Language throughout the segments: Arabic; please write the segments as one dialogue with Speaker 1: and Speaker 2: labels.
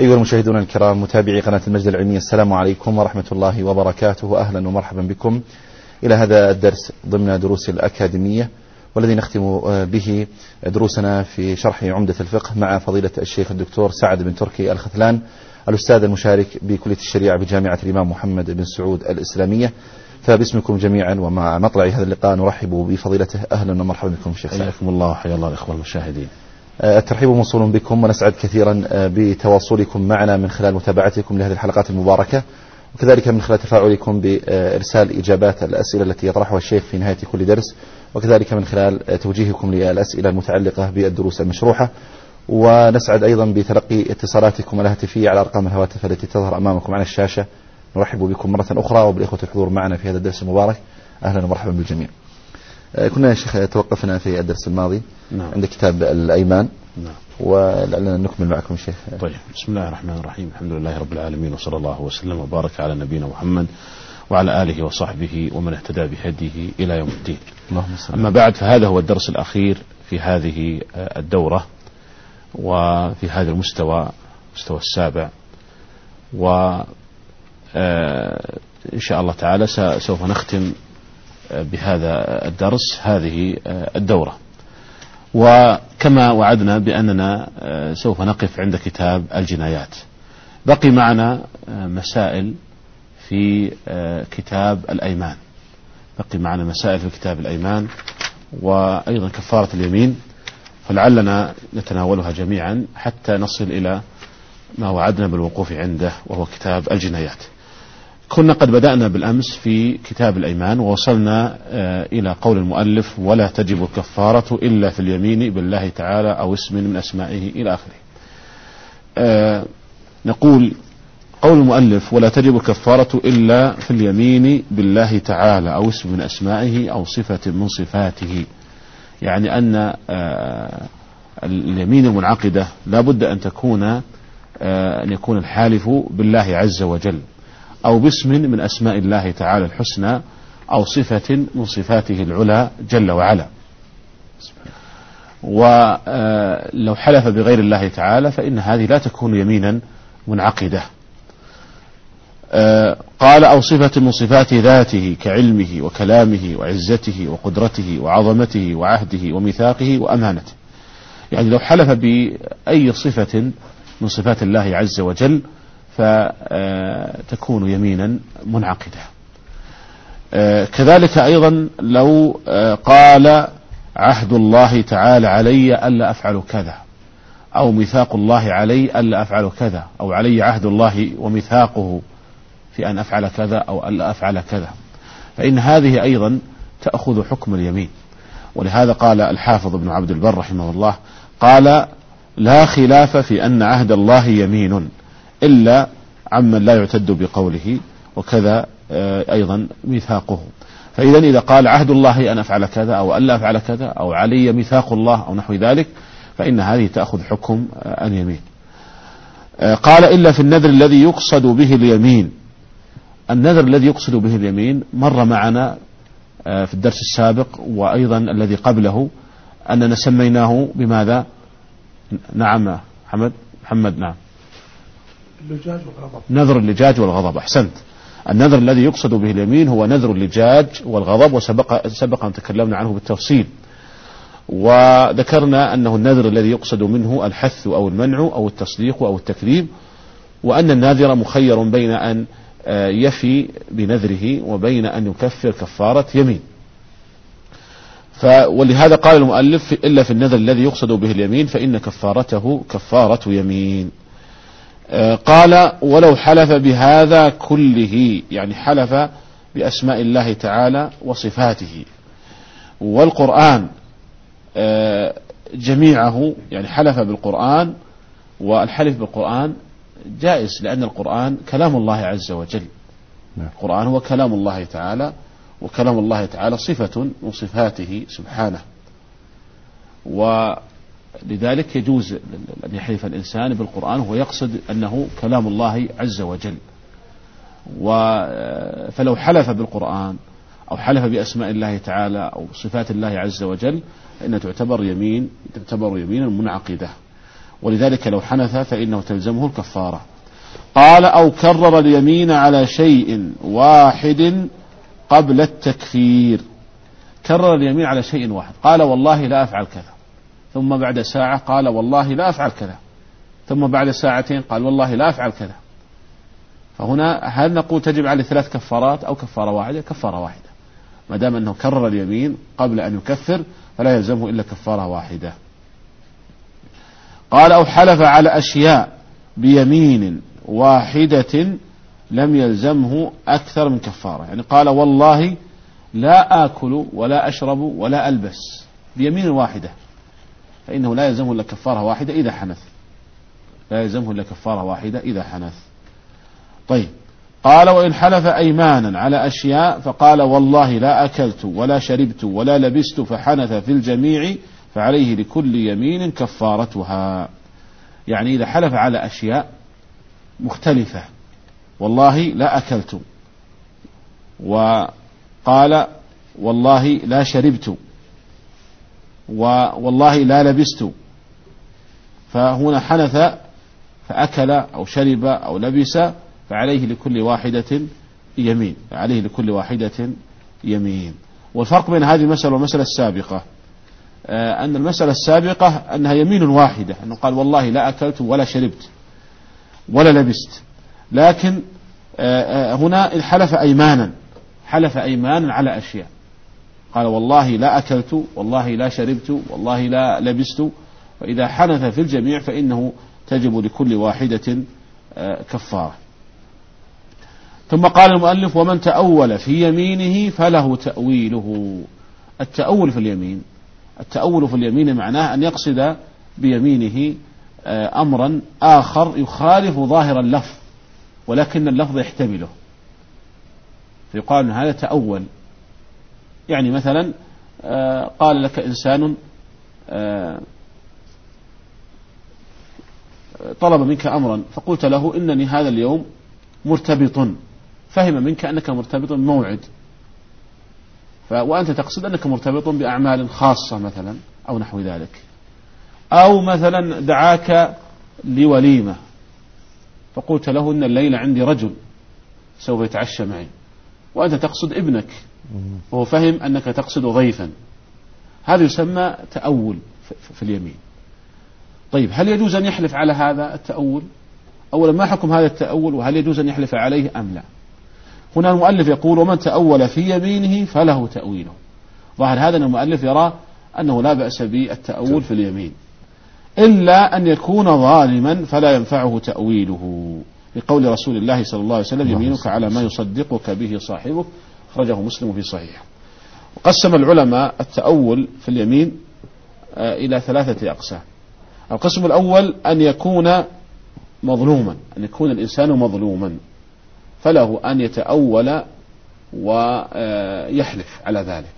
Speaker 1: أيها المشاهدون الكرام متابعي قناة المجد العلمية، السلام عليكم ورحمة الله وبركاته. أهلا ومرحبا بكم إلى هذا الدرس ضمن دروس الأكاديمية، والذي نختم به دروسنا في شرح عمدة الفقه مع فضيلة الشيخ الدكتور سعد بن تركي الخثلان، الأستاذ المشارك بكلية الشريعة بجامعة الإمام محمد بن سعود الإسلامية. فباسمكم جميعا ومع مطلع هذا اللقاء نرحب بفضيلته. أهلا ومرحبا بكم شيخ سعد.
Speaker 2: حياكم الله وحيا الله الإخوة المشاهدين.
Speaker 1: الترحيب موصول بكم، ونسعد كثيرا بتواصلكم معنا من خلال متابعتكم لهذه الحلقات المباركة، وكذلك من خلال تفاعلكم بإرسال إجابات الأسئلة التي يطرحها الشيخ في نهاية كل درس، وكذلك من خلال توجيهكم للأسئلة المتعلقة بالدروس المشروحة. ونسعد أيضا بتلقي اتصالاتكم الهاتفية على أرقام الهواتف التي تظهر أمامكم على الشاشة. نرحب بكم مرة أخرى وبالإخوة الحضور معنا في هذا الدرس المبارك. أهلا ومرحبا بالجميع. كنا يا شيخ توقفنا في الدرس الماضي عند كتاب الأيمان، ولعلنا نكمل معكم شيخ.
Speaker 2: طيب، بسم الله الرحمن الرحيم، الحمد لله رب العالمين، وصلى الله وسلم وبارك على نبينا محمد وعلى آله وصحبه ومن اهتدى بهديه إلى يوم الدين. أما بعد، فهذا هو الدرس الأخير في هذه الدورة وفي هذا المستوى، مستوى السابع، وإن شاء الله تعالى سوف نختم بهذا الدرس هذه الدورة. وكما وعدنا بأننا سوف نقف عند كتاب الجنايات، بقي معنا مسائل في كتاب الأيمان، وأيضا كفارة اليمين، فلعلنا نتناولها جميعا حتى نصل إلى ما وعدنا بالوقوف عنده، وهو كتاب الجنايات. كنا قد بدأنا بالأمس في كتاب الأيمان، ووصلنا إلى قول المؤلف: ولا تجب الكفارة إلا في اليمين بالله تعالى أو اسم من أسمائه، إلى آخره. نقول قول المؤلف: ولا تجب الكفارة إلا في اليمين بالله تعالى أو اسم من أسمائه أو صفة من صفاته، يعني أن اليمين المنعقدة لا بد أن يكون الحالف بالله عز وجل أو باسم من أسماء الله تعالى الحسنى أو صفة من صفاته العلى جل وعلا. ولو حلف بغير الله تعالى فإن هذه لا تكون يمينا منعقدة. قال: أو صفة من صفات ذاته كعلمه وكلامه وعزته وقدرته وعظمته وعهده وميثاقه وأمانته، يعني لو حلف بأي صفة من صفات الله عز وجل فتكون يمينا منعقدة. كذلك أيضا لو قال: عهد الله تعالى علي ألا أفعل كذا، أو ميثاق الله علي ألا أفعل كذا، أو علي عهد الله وميثاقه في أن أفعل كذا أو ألا أفعل كذا، فإن هذه أيضا تأخذ حكم اليمين. ولهذا قال الحافظ ابن عبد البر رحمه الله، قال: لا خلاف في أن عهد الله يمين إلا عمن لا يعتد بقوله، وكذا أيضا ميثاقه. فإذا إذا قال عهد الله أن أفعل كذا أو ألا أفعل كذا أو علي ميثاق الله أو نحو ذلك، فإن هذه تأخذ حكم اليمين. قال: إلا في النذر الذي يقصد به اليمين. النذر الذي يقصد به اليمين مر معنا في الدرس السابق وأيضا الذي قبله، أننا سميناه بماذا؟ نعم محمد نعم،
Speaker 3: اللجاج والغضب.
Speaker 2: نذر اللجاج والغضب، أحسنت. النذر الذي يقصد به اليمين هو نذر اللجاج والغضب، وسبق أن تكلمنا عنه بالتفصيل، وذكرنا أنه النذر الذي يقصد منه الحث أو المنع أو التصديق أو التكذيب، وأن الناذر مخير بين أن يفي بنذره وبين أن يكفر كفارة يمين. ولهذا قال المؤلف: إلا في النذر الذي يقصد به اليمين فإن كفارته كفارة يمين. قال: ولو حلف بهذا كله، يعني حلف بأسماء الله تعالى وصفاته والقرآن جميعه، يعني حلف بالقرآن، والحلف بالقرآن جائز لأن القرآن كلام الله عز وجل. القرآن هو كلام الله تعالى، وكلام الله تعالى صفة من صفاته سبحانه، ولذلك يجوز أن يحلف الإنسان بالقرآن وهو يقصد أنه كلام الله عز وجل. فلو حلف بالقرآن أو حلف بأسماء الله تعالى أو صفات الله عز وجل فإنها تعتبر يمينا منعقدة. ولذلك لو حنث فإنه تلزمه الكفارة. قال أو كرر اليمين على شيء واحد قبل التكفير. كرر اليمين على شيء واحد، قال والله لا أفعل كذا، ثم بعد ساعة قال والله لا أفعل كذا، ثم بعد ساعتين قال والله لا أفعل كذا. فهنا هل نقول تجب عليه 3 كفارات أو كفارة واحدة؟ كفارة واحدة، ما دام أنه كرر اليمين قبل أن يكفر فلا يلزمه إلا كفارة واحدة. قال أو حلف على أشياء بيمين واحدة لم يلزمه أكثر من كفارة، يعني قال والله لا آكل ولا أشرب ولا ألبس بيمين واحدة، فإنه لا يلزمه إلا كفارة واحدة إذا حنث، لا يلزمه إلا كفارة واحدة إذا حنث. طيب، قال وإن حلف أيمانا على أشياء فقال والله لا أكلت ولا شربت ولا لبست فحنث في الجميع فعليه لكل يمين كفارتها. يعني إذا حلف على أشياء مختلفة، والله لا أكلت، وقال والله لا شربت، والله لا لبست، فهنا حنث فأكل أو شرب أو لبس فعليه لكل واحدة يمين، فعليه لكل واحدة يمين. والفرق بين هذه المسألة والمسألة السابقة أن المسألة السابقة أنها يمين واحدة، أنه قال والله لا أكلت ولا شربت ولا لبست، لكن هنا حلف أيمانا، حلف أيمانا على أشياء، قال والله لا أكلت والله لا شربت والله لا لبست، فإذا حنث في الجميع فإنه تجب لكل واحدة كفارة. ثم قال المؤلف ومن تأول في يمينه فله تأويله. التأول في اليمين، التأول في اليمين معناه أن يقصد بيمينه أمرا آخر يخالف ظاهر اللفظ ولكن اللفظ يحتمله، فيقال أن هذا تأول. يعني مثلا قال لك إنسان طلب منك أمرا فقلت له إنني هذا اليوم مرتبط، فهم منك أنك مرتبط بموعد، وأنت تقصد أنك مرتبط بأعمال خاصة مثلا أو نحو ذلك. أو مثلا دعاك لوليمة فقلت له إن الليلة عندي رجل سوف يتعشى معي، وأنت تقصد ابنك وهو فهم أنك تقصد ضيفا، هذا يسمى تأول في اليمين. طيب، هل يجوز أن يحلف على هذا التأول؟ أولا ما حكم هذا التأول، وهل يجوز أن يحلف عليه أم لا؟ هنا المؤلف يقول ومن تأول في يمينه فله تأويله. ظاهر هذا أن المؤلف يرى أنه لا بأس بالتأول في اليمين، إلا أن يكون ظالما فلا ينفعه تأويله، لقول رسول الله صلى الله عليه وسلم يمينك على ما يصدقك به صاحبك، أخرجه مسلم في صحيح. وقسم العلماء التأول في اليمين إلى 3 أقسام. القسم الأول أن يكون مظلوما، أن يكون الإنسان مظلوما فله أن يتأول ويحلف على ذلك،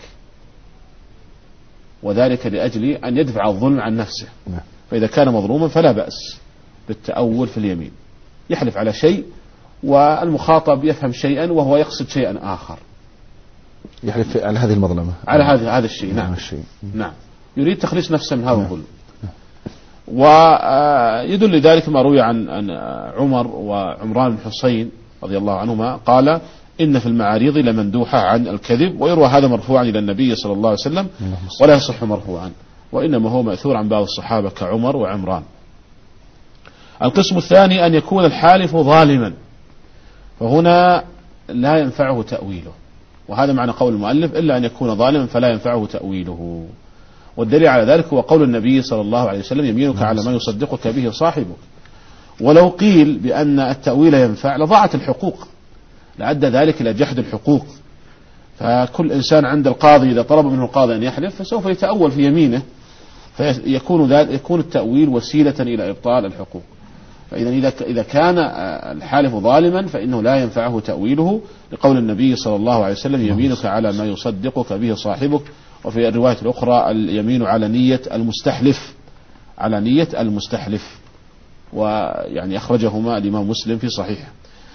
Speaker 2: وذلك لأجل أن يدفع الظلم عن نفسه. فإذا كان مظلوما فلا بأس بالتأول في اليمين، يحلف على شيء والمخاطب يفهم شيئا وهو يقصد شيئا آخر،
Speaker 1: يحلف على هذه المظلمة،
Speaker 2: على هذا الشيء. نعم. نعم، يريد تخليص نفسه من هذا الظلم. ويدل لذلك ما روي عن عمر وعمران بن حسين رضي الله عنهما قال إن في المعاريض لمندوحة عن الكذب، ويروى هذا مرفوعا إلى النبي صلى الله عليه وسلم ولا يصح مرفوعا، وإنما هو مأثور عن بعض الصحابة كعمر وعمران. القسم الثاني أن يكون الحالف ظالما، فهنا لا ينفعه تأويله، وهذا معنى قول المؤلف إلا أن يكون ظالما فلا ينفعه تأويله. والدليل على ذلك هو قول النبي صلى الله عليه وسلم يمينك على ما يصدقك به صاحبك. ولو قيل بأن التأويل ينفع لضاعت الحقوق، لأدى ذلك إلى جحد الحقوق، فكل إنسان عند القاضي إذا طلب منه القاضي أن يحلف فسوف يتأول في يمينه، فيكون التأويل وسيلة إلى إبطال الحقوق. فإذا إذا كان الحالف ظالما فإنه لا ينفعه تأويله، لقول النبي صلى الله عليه وسلم يمينك على ما يصدقك به صاحبك. وفي الرواية الأخرى اليمين على نية المستحلف، على نية المستحلف، ويعني أخرجهما الإمام مسلم في صحيحه.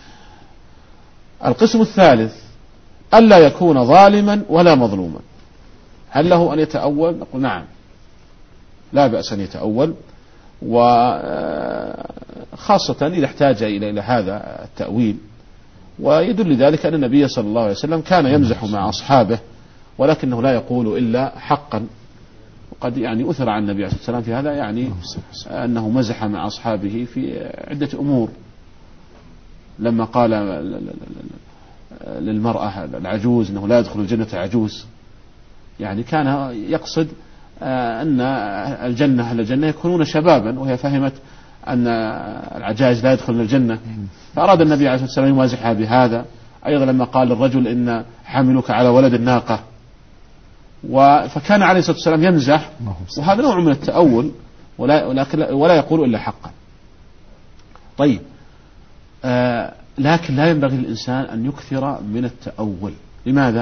Speaker 2: القسم الثالث ألا يكون ظالما ولا مظلوما، هل له أن يتأول؟ نقول نعم، لا بأس أن يتأول، وخاصة إذا احتاج إلى هذا التأويل. ويدل ذلك أن النبي صلى الله عليه وسلم كان يمزح مع أصحابه ولكنه لا يقول إلا حقا. وقد يعني أثر عن النبي عليه الصلاة والسلام في هذا، يعني أنه مزح مع أصحابه في عدة أمور. لما قال للمرأة العجوز أنه لا يدخل الجنة عجوز، يعني كان يقصد أن الجنة يكونون شبابا، وهي فهمت أن العجائز لا يدخلن الجنة، فأراد النبي عليه الصلاة والسلام يمازحها بهذا. أيضا لما قال للرجل إن حملك على ولد الناقة، فكان عليه الصلاة والسلام يمزح، وهذا نوع من التأول ولا يقول إلا حقا. طيب، لكن لا ينبغي للإنسان أن يكثر من التأول. لماذا؟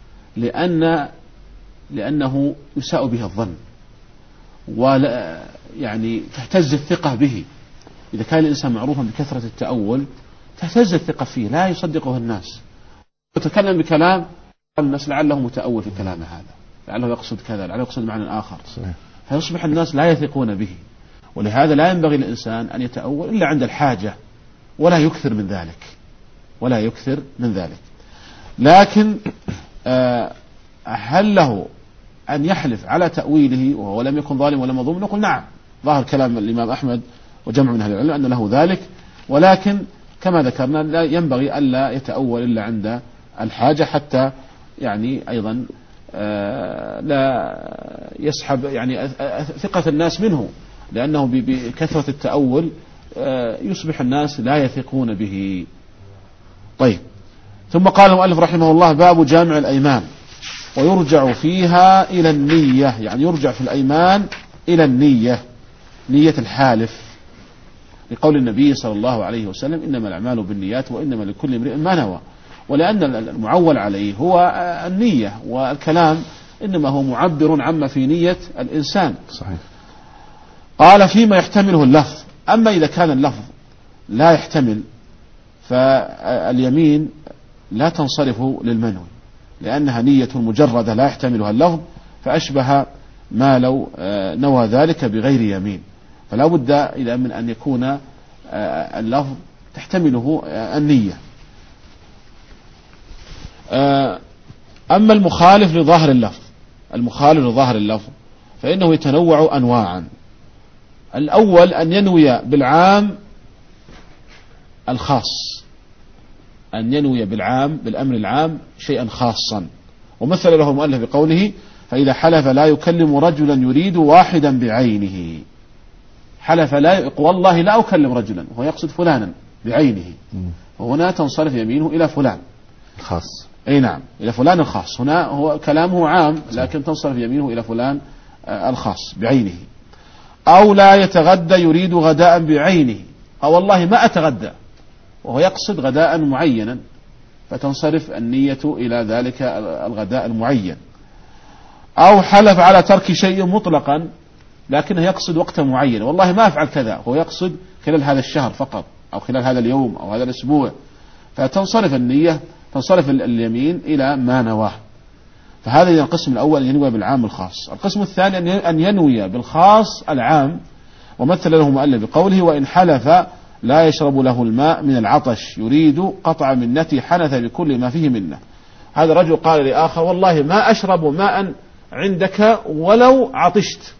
Speaker 2: لأنه يساء به الظن، ولا يعني تهتز الثقة به. إذا كان الإنسان معروفا بكثرة التأول تهتز الثقة فيه، لا يصدقه الناس. يتكلم بكلام الناس لعله متأول في كلامه هذا، لعله يقصد كذا، لعله يقصد معنى آخر، فيصبح الناس لا يثقون به. ولهذا لا ينبغي للإنسان أن يتأول إلا عند الحاجة، ولا يكثر من ذلك. لكن هل له أن يحلف على تأويله وهو لم يكن ظالم ولا مظلوم؟ نقول نعم، ظاهر كلام الإمام أحمد وجمع من أهل العلم أن له ذلك، ولكن كما ذكرنا لا ينبغي ألا يتأول إلا عند الحاجة، حتى يعني أيضا لا يسحب يعني ثقة الناس منه، لأنه بكثرة التأول يصبح الناس لا يثقون به. طيب، ثم قال المؤلف رحمه الله: باب جامع الأيمان ويرجع فيها إلى النية، يعني يرجع في الأيمان إلى النية، نية الحالف، لقول النبي صلى الله عليه وسلم: إنما الأعمال بالنيات وإنما لكل امرئ ما نوى. ولأن المعول عليه هو النية، والكلام إنما هو معبر عما في نية الإنسان.
Speaker 1: صحيح.
Speaker 2: قال: فيما يحتمله اللفظ. أما إذا كان اللفظ لا يحتمل فاليمين لا تنصرف للمنوي، لأنها نية مجردة لا يحتملها اللفظ، فأشبه ما لو نوى ذلك بغير يمين. فلا بد إذا من أن يكون اللفظ تحتمله النية. أما المخالف لظاهر اللفظ فإنه يتنوع أنواعا. الأول أن ينوي بالعام الخاص، أن ينوي بالأمر العام شيئا خاصا، ومثل له المؤلف بقوله: فإذا حلف لا يكلم رجلا يريد واحدا بعينه. حلف والله لا أكلم رجلا، وهو يقصد فلانا بعينه، وهنا تنصرف يمينه إلى فلان
Speaker 1: خاص.
Speaker 2: أي نعم، إلى فلان الخاص. هنا هو كلامه عام، لكن تنصرف يمينه إلى فلان الخاص بعينه. أو لا يتغدى يريد غداء بعينه، أو والله ما أتغدى، وهو يقصد غداء معينا، فتنصرف النية إلى ذلك الغداء المعين. أو حلف على ترك شيء مطلقا لكنه يقصد وقتا معين، والله ما أفعل كذا، وهو يقصد خلال هذا الشهر فقط، أو خلال هذا اليوم أو هذا الأسبوع، فتنصرف النية، تنصرف اليمين إلى ما نواه. فهذا القسم الأول ينوي بالعام الخاص. القسم الثاني أن ينوي بالخاص العام، ومثل له مؤلف بقوله: وإن حلف لا يشرب له الماء من العطش يريد قطع منته حنث بكل ما فيه منه. هذا رجل قال لآخر: والله ما أشرب ماء عندك ولو عطشت،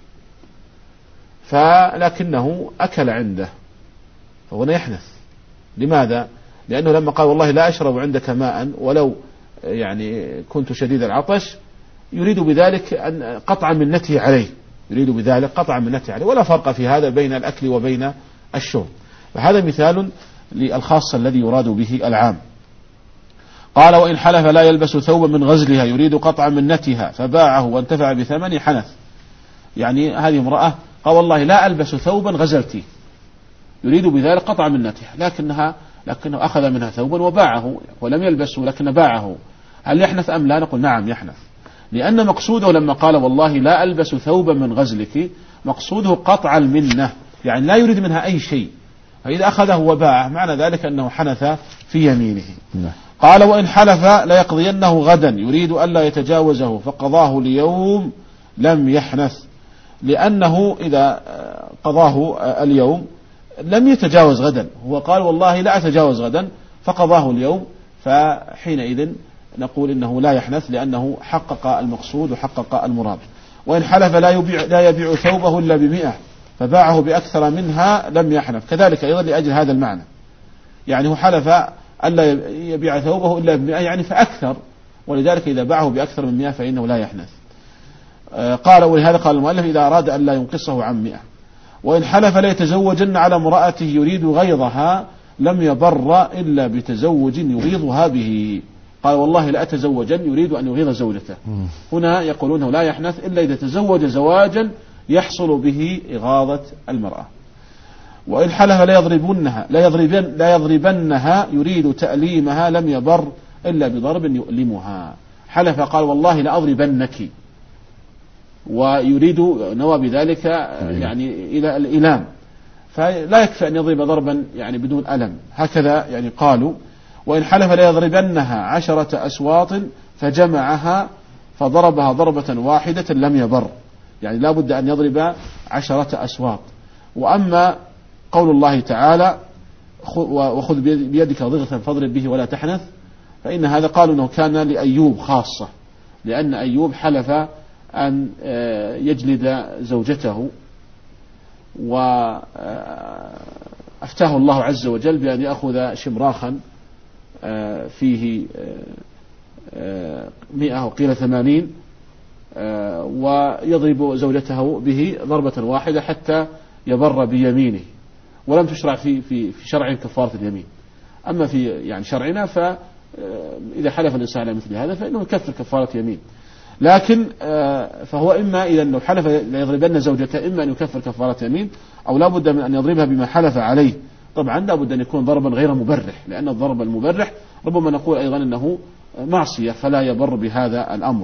Speaker 2: فلكنه أكل عنده، فهنا يحنث. لماذا؟ لأنه لما قال والله لا أشرب عندك ماء ولو يعني كنت شديد العطش، يريد بذلك أن قطع منته عليه، ولا فرق في هذا بين الأكل وبين الشرب. فهذا مثال للخاص الذي يراد به العام. قال: وإن حلف لا يلبس ثوبا من غزلها يريد قطع منتها فباعه وانتفع بثمن حنث. يعني هذه امرأة قال: والله لا ألبس ثوبا غزلتي، يريد بذلك قطع منتها، لكنه أخذ منها ثوبا وباعه، ولم يلبسه لكن باعه. هل يحنث أم لا؟ نقول نعم يحنث، لأن مقصوده لما قال والله لا ألبس ثوبا من غزلك مقصوده قطع المنة، يعني لا يريد منها أي شيء، فإذا أخذه وباعه معنى ذلك أنه حنث في يمينه. قال: وإن حلف لا يقضينه غدا يريد ألا يتجاوزه فقضاه ليوم لم يحنث، لأنه إذا قضاه اليوم لم يتجاوز غدا، هو قال والله لا أتجاوز غدا فقضاه اليوم، فحينئذ نقول إنه لا يحنث لأنه حقق المقصود وحقق المراد. وإن حلف لا يبيع ثوبه إلا ب100 فباعه بأكثر منها لم يحنث، كذلك أيضا لأجل هذا المعنى، يعني هو حلف ألا يبيع ثوبه إلا ب100 يعني فأكثر، ولذلك إذا باعه بأكثر من 100 فإنه لا يحنث. قال ولهذا قال المؤلف إذا أراد أن لا ينقصه عن 100. وإن حلف لا يتزوجن على امرأته يريد غيظها لم يبر إلا بتزوج يغيظها به. قال والله لا أتزوجن يريد أن يغيظ زوجته، هنا يقولونه لا يحنث إلا إذا تزوج زواجا يحصل به إغاظة المرأة. وإن حلف لا يضربنها يريد تأليمها لم يبر إلا بضرب يؤلمها. حلف قال والله لأضربنك ويريد نوى بذلك يعني إلى الإلام، فلا يكفي أن يضرب ضربا يعني بدون ألم، هكذا يعني قالوا. وإن حلف لا يضربنها 10 أسواط فجمعها فضربها ضربة واحدة لم يبر، يعني لا بد أن يضرب 10 أسواط. وأما قول الله تعالى وخذ بيدك ضغثا فاضرب به ولا تحنث، فإن هذا قالوا أنه كان لأيوب خاصة، لأن أيوب حلف أن يجلد زوجته، وأفتاه الله عز وجل بأن يأخذ شمراخا فيه 100 وقيل 80 ويضرب زوجته به ضربة واحدة حتى يبر بيمينه، ولم تشرع في شرع كفارة اليمين. أما في يعني شرعنا فإذا حلف الإنسان على مثل هذا فإنه يكفر كفارة يمين، لكن فهو إما إذا لو حلف لا يضربن زوجته إما أن يكفر كفارة يمين أو لا بد من أن يضربها بما حلف عليه. طبعا لا بد أن يكون ضربا غير مبرح، لأن الضرب المبرح ربما نقول أيضا أنه معصية فلا يبر بهذا الأمر.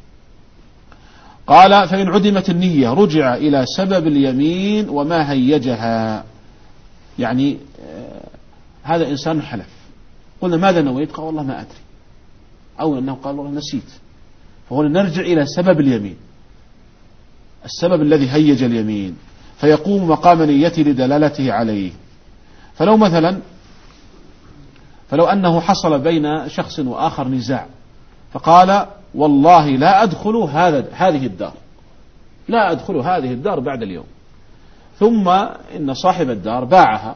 Speaker 2: قال فإن عدمت النية رجع إلى سبب اليمين وما هيجها، يعني هذا إنسان حلف قلنا ماذا نويت؟ قال والله ما أدري، أو أنه قال والله نسيت، فهنا نرجع إلى سبب اليمين، السبب الذي هيج اليمين، فيقوم مقام نيته لدلالته عليه. فلو أنه حصل بين شخص وآخر نزاع فقال والله لا أدخل هذه الدار، لا أدخل هذه الدار بعد اليوم، ثم إن صاحب الدار باعها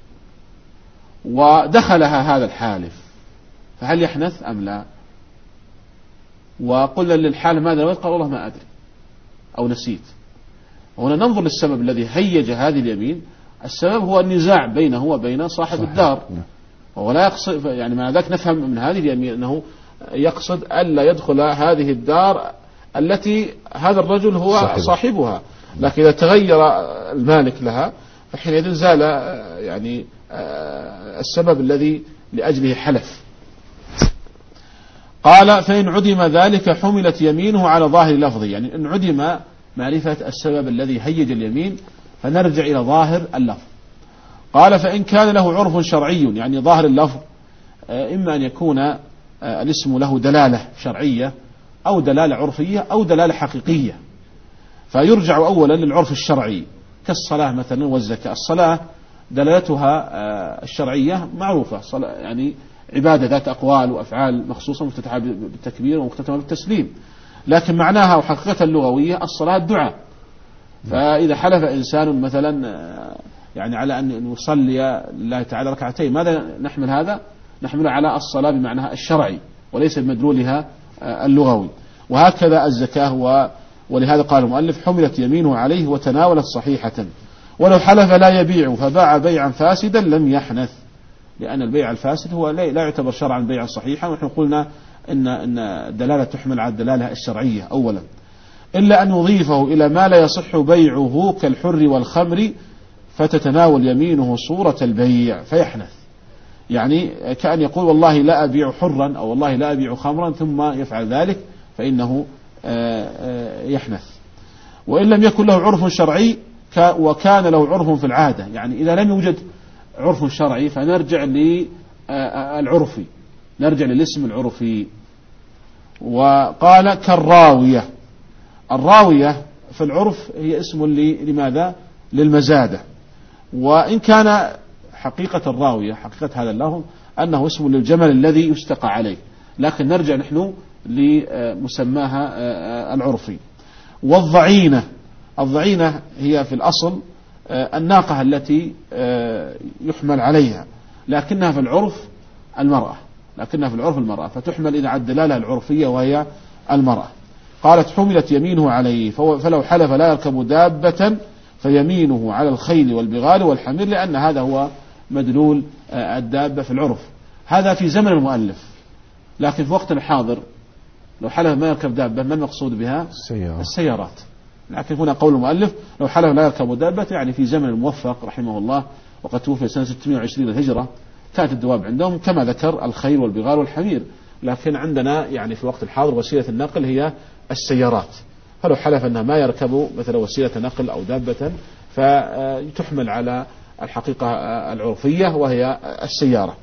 Speaker 2: ودخلها هذا الحالف، فهل يحنث أم لا؟ وقلنا للحالف ماذا نويت؟ قال والله ما أدري أو نسيت. وهنا ننظر للسبب الذي هيج هذه اليمين، السبب هو النزاع بينه وبين صاحب الدار، وهو لا يقصد يعني مع ذلك نفهم من هذه اليمين أنه يقصد ألا يدخل هذه الدار التي هذا الرجل هو صاحبها، لكن إذا تغير المالك لها فحينئذ زال يعني السبب الذي لأجله حلف. قال فإن عدم ذلك حملت يمينه على ظاهر لفظه، يعني إن عدم معرفة السبب الذي هيج اليمين فنرجع إلى ظاهر اللفظ. قال فإن كان له عرف شرعي، يعني ظاهر اللفظ إما أن يكون الاسم له دلالة شرعية أو دلالة عرفية أو دلالة حقيقية، فيرجع أولا للعرف الشرعي كالصلاة مثلا والزكاة. الصلاة دلالتها الشرعية معروفة، يعني عبادة ذات أقوال وأفعال مخصوصة مفتتحة بالتكبير ومختتمة بالتسليم، لكن معناها وحقيقتها اللغوية الصلاة دعاء. فإذا حلف إنسان مثلا يعني على أن يصلي لله تعالى ركعتين، ماذا نحمل هذا؟ نحمل على الصلاة بمعناها الشرعي وليس بمدلولها اللغوي. وهكذا الزكاة، ولهذا قال المؤلف حملت يمينه عليه وتناولت صحيحة. ولو حلف لا يبيع فباع بيعا فاسدا لم يحنث، لأن البيع الفاسد هو لا يعتبر شرعا بيعا صحيحا، ونحن قلنا إن الدلالة تحمل على الدلالة الشرعية أولا، إلا أن يضيفه إلى ما لا يصح بيعه كالحر والخمر فتتناول يمينه صورة البيع فيحنث، يعني كأن يقول والله لا أبيع حرا أو والله لا أبيع خمرا ثم يفعل ذلك فإنه يحنث. وإن لم يكن له عرف شرعي وكان له عرف في العادة، يعني إذا لم يوجد عرف شرعي فنرجع للعرفي، نرجع للاسم العرفي. وقال كالراوية، الراوية فالعرف هي اسم لماذا؟ للمزادة. وإن كان حقيقة الراوية حقيقة هذا اللفظ أنه اسم للجمل الذي يستقى عليه، لكن نرجع نحن لمسماها العرفي. والضعينة، الضعينة هي في الأصل الناقة التي يحمل عليها، لكنها في العرف المرأة، فتحمل إذا على الدلالة العرفية وهي المرأة. قالت حملت يمينه عليه فلو حلف لا يركب دابة فيمينه على الخيل والبغال والحمير، لأن هذا هو مدلول الدابة في العرف. هذا في زمن المؤلف، لكن في وقت الحاضر لو حلف ما يركب دابة ما المقصود بها؟ السيارات. لكن هنا قول المؤلف لو حلف لا يركب دابة، يعني في زمن الموفق رحمه الله، وقد توفي سنة 620 الهجرة، كانت الدواب عندهم كما ذكر الخيل والبغال والحمير، لكن عندنا يعني في وقت الحاضر وسيلة النقل هي السيارات. فلو حلف أنها ما يركب مثلا وسيلة نقل أو دابة فتحمل على الحقيقة العرفية وهي السيارة.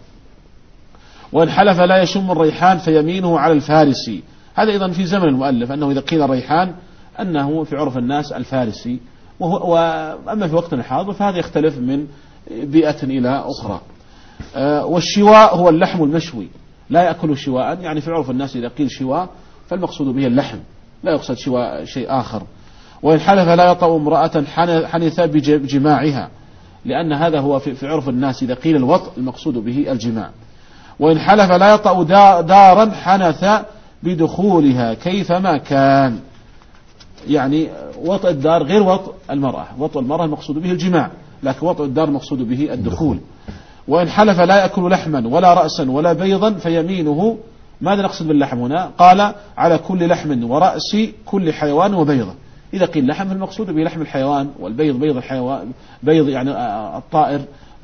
Speaker 2: وإن حلف لا يشم الريحان فيمينه على الفارسي، هذا أيضا في زمن المؤلف، أنه إذا قيل الريحان أنه في عرف الناس الفارسي، وأما في وقت الحاضر فهذا يختلف من بيئة إلى أخرى. والشواء هو اللحم المشوي، لا يأكل شواء، يعني في عرف الناس إذا قيل شواء فالمقصود به اللحم، لا يقصد شواء شيء آخر. وإن حلف لا يطأ امرأة حنث بجماعها، لأن هذا هو في عرف الناس إذا قيل الوطء المقصود به الجماع. وإن حلف لا يطأ دارا حنث بدخولها كيفما كان، يعني وطء الدار غير وطء المرأة، وطء المرأة المقصود به الجماع، لكن وطء الدار المقصود به الدخول. وإن حلف لا يأكل لحما ولا رأسا ولا بيضا فيمينه، ماذا نقصد باللحم هنا؟ قال على كل لحم ورأس كل حيوان وبيضة. إذا قيل لحم فالمقصود به لحم الحيوان، والبيض بيض الحيوان، بيض يعني الطائر،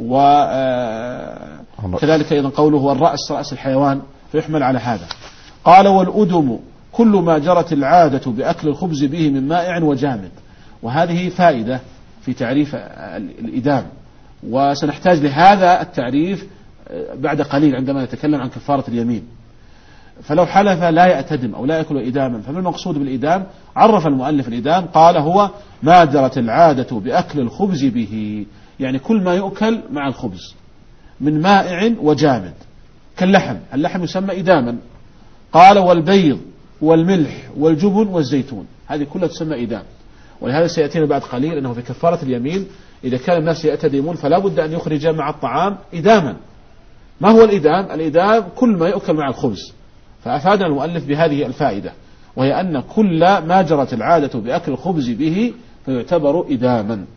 Speaker 2: وكذلك أيضا قوله الرأس رأس الحيوان، فيحمل على هذا. قال والأدم كل ما جرت العادة بأكل الخبز به من مائع وجامد. وهذه فائدة في تعريف الإدام، وسنحتاج لهذا التعريف بعد قليل عندما نتكلم عن كفارة اليمين. فلو حلف لا يأتدم أو لا يأكل إداما، فما المقصود بالإدام؟ عرف المؤلف الإدام قال هو ما جرت العادة بأكل الخبز به، يعني كل ما يؤكل مع الخبز من مائع وجامد كاللحم، اللحم يسمى إداما. قال والبيض والملح والجبن والزيتون، هذه كلها تسمى إدام. ولهذا سيأتينا بعد قليل أنه في كفارة اليمين إذا كان الناس يأتدمون فلا بد أن يخرج مع الطعام إداما. ما هو الإدام؟ الإدام كل ما يؤكل مع الخبز. فأفادنا المؤلف بهذه الفائدة، وهي أن كل ما جرت العادة بأكل الخبز به فيعتبر إداما.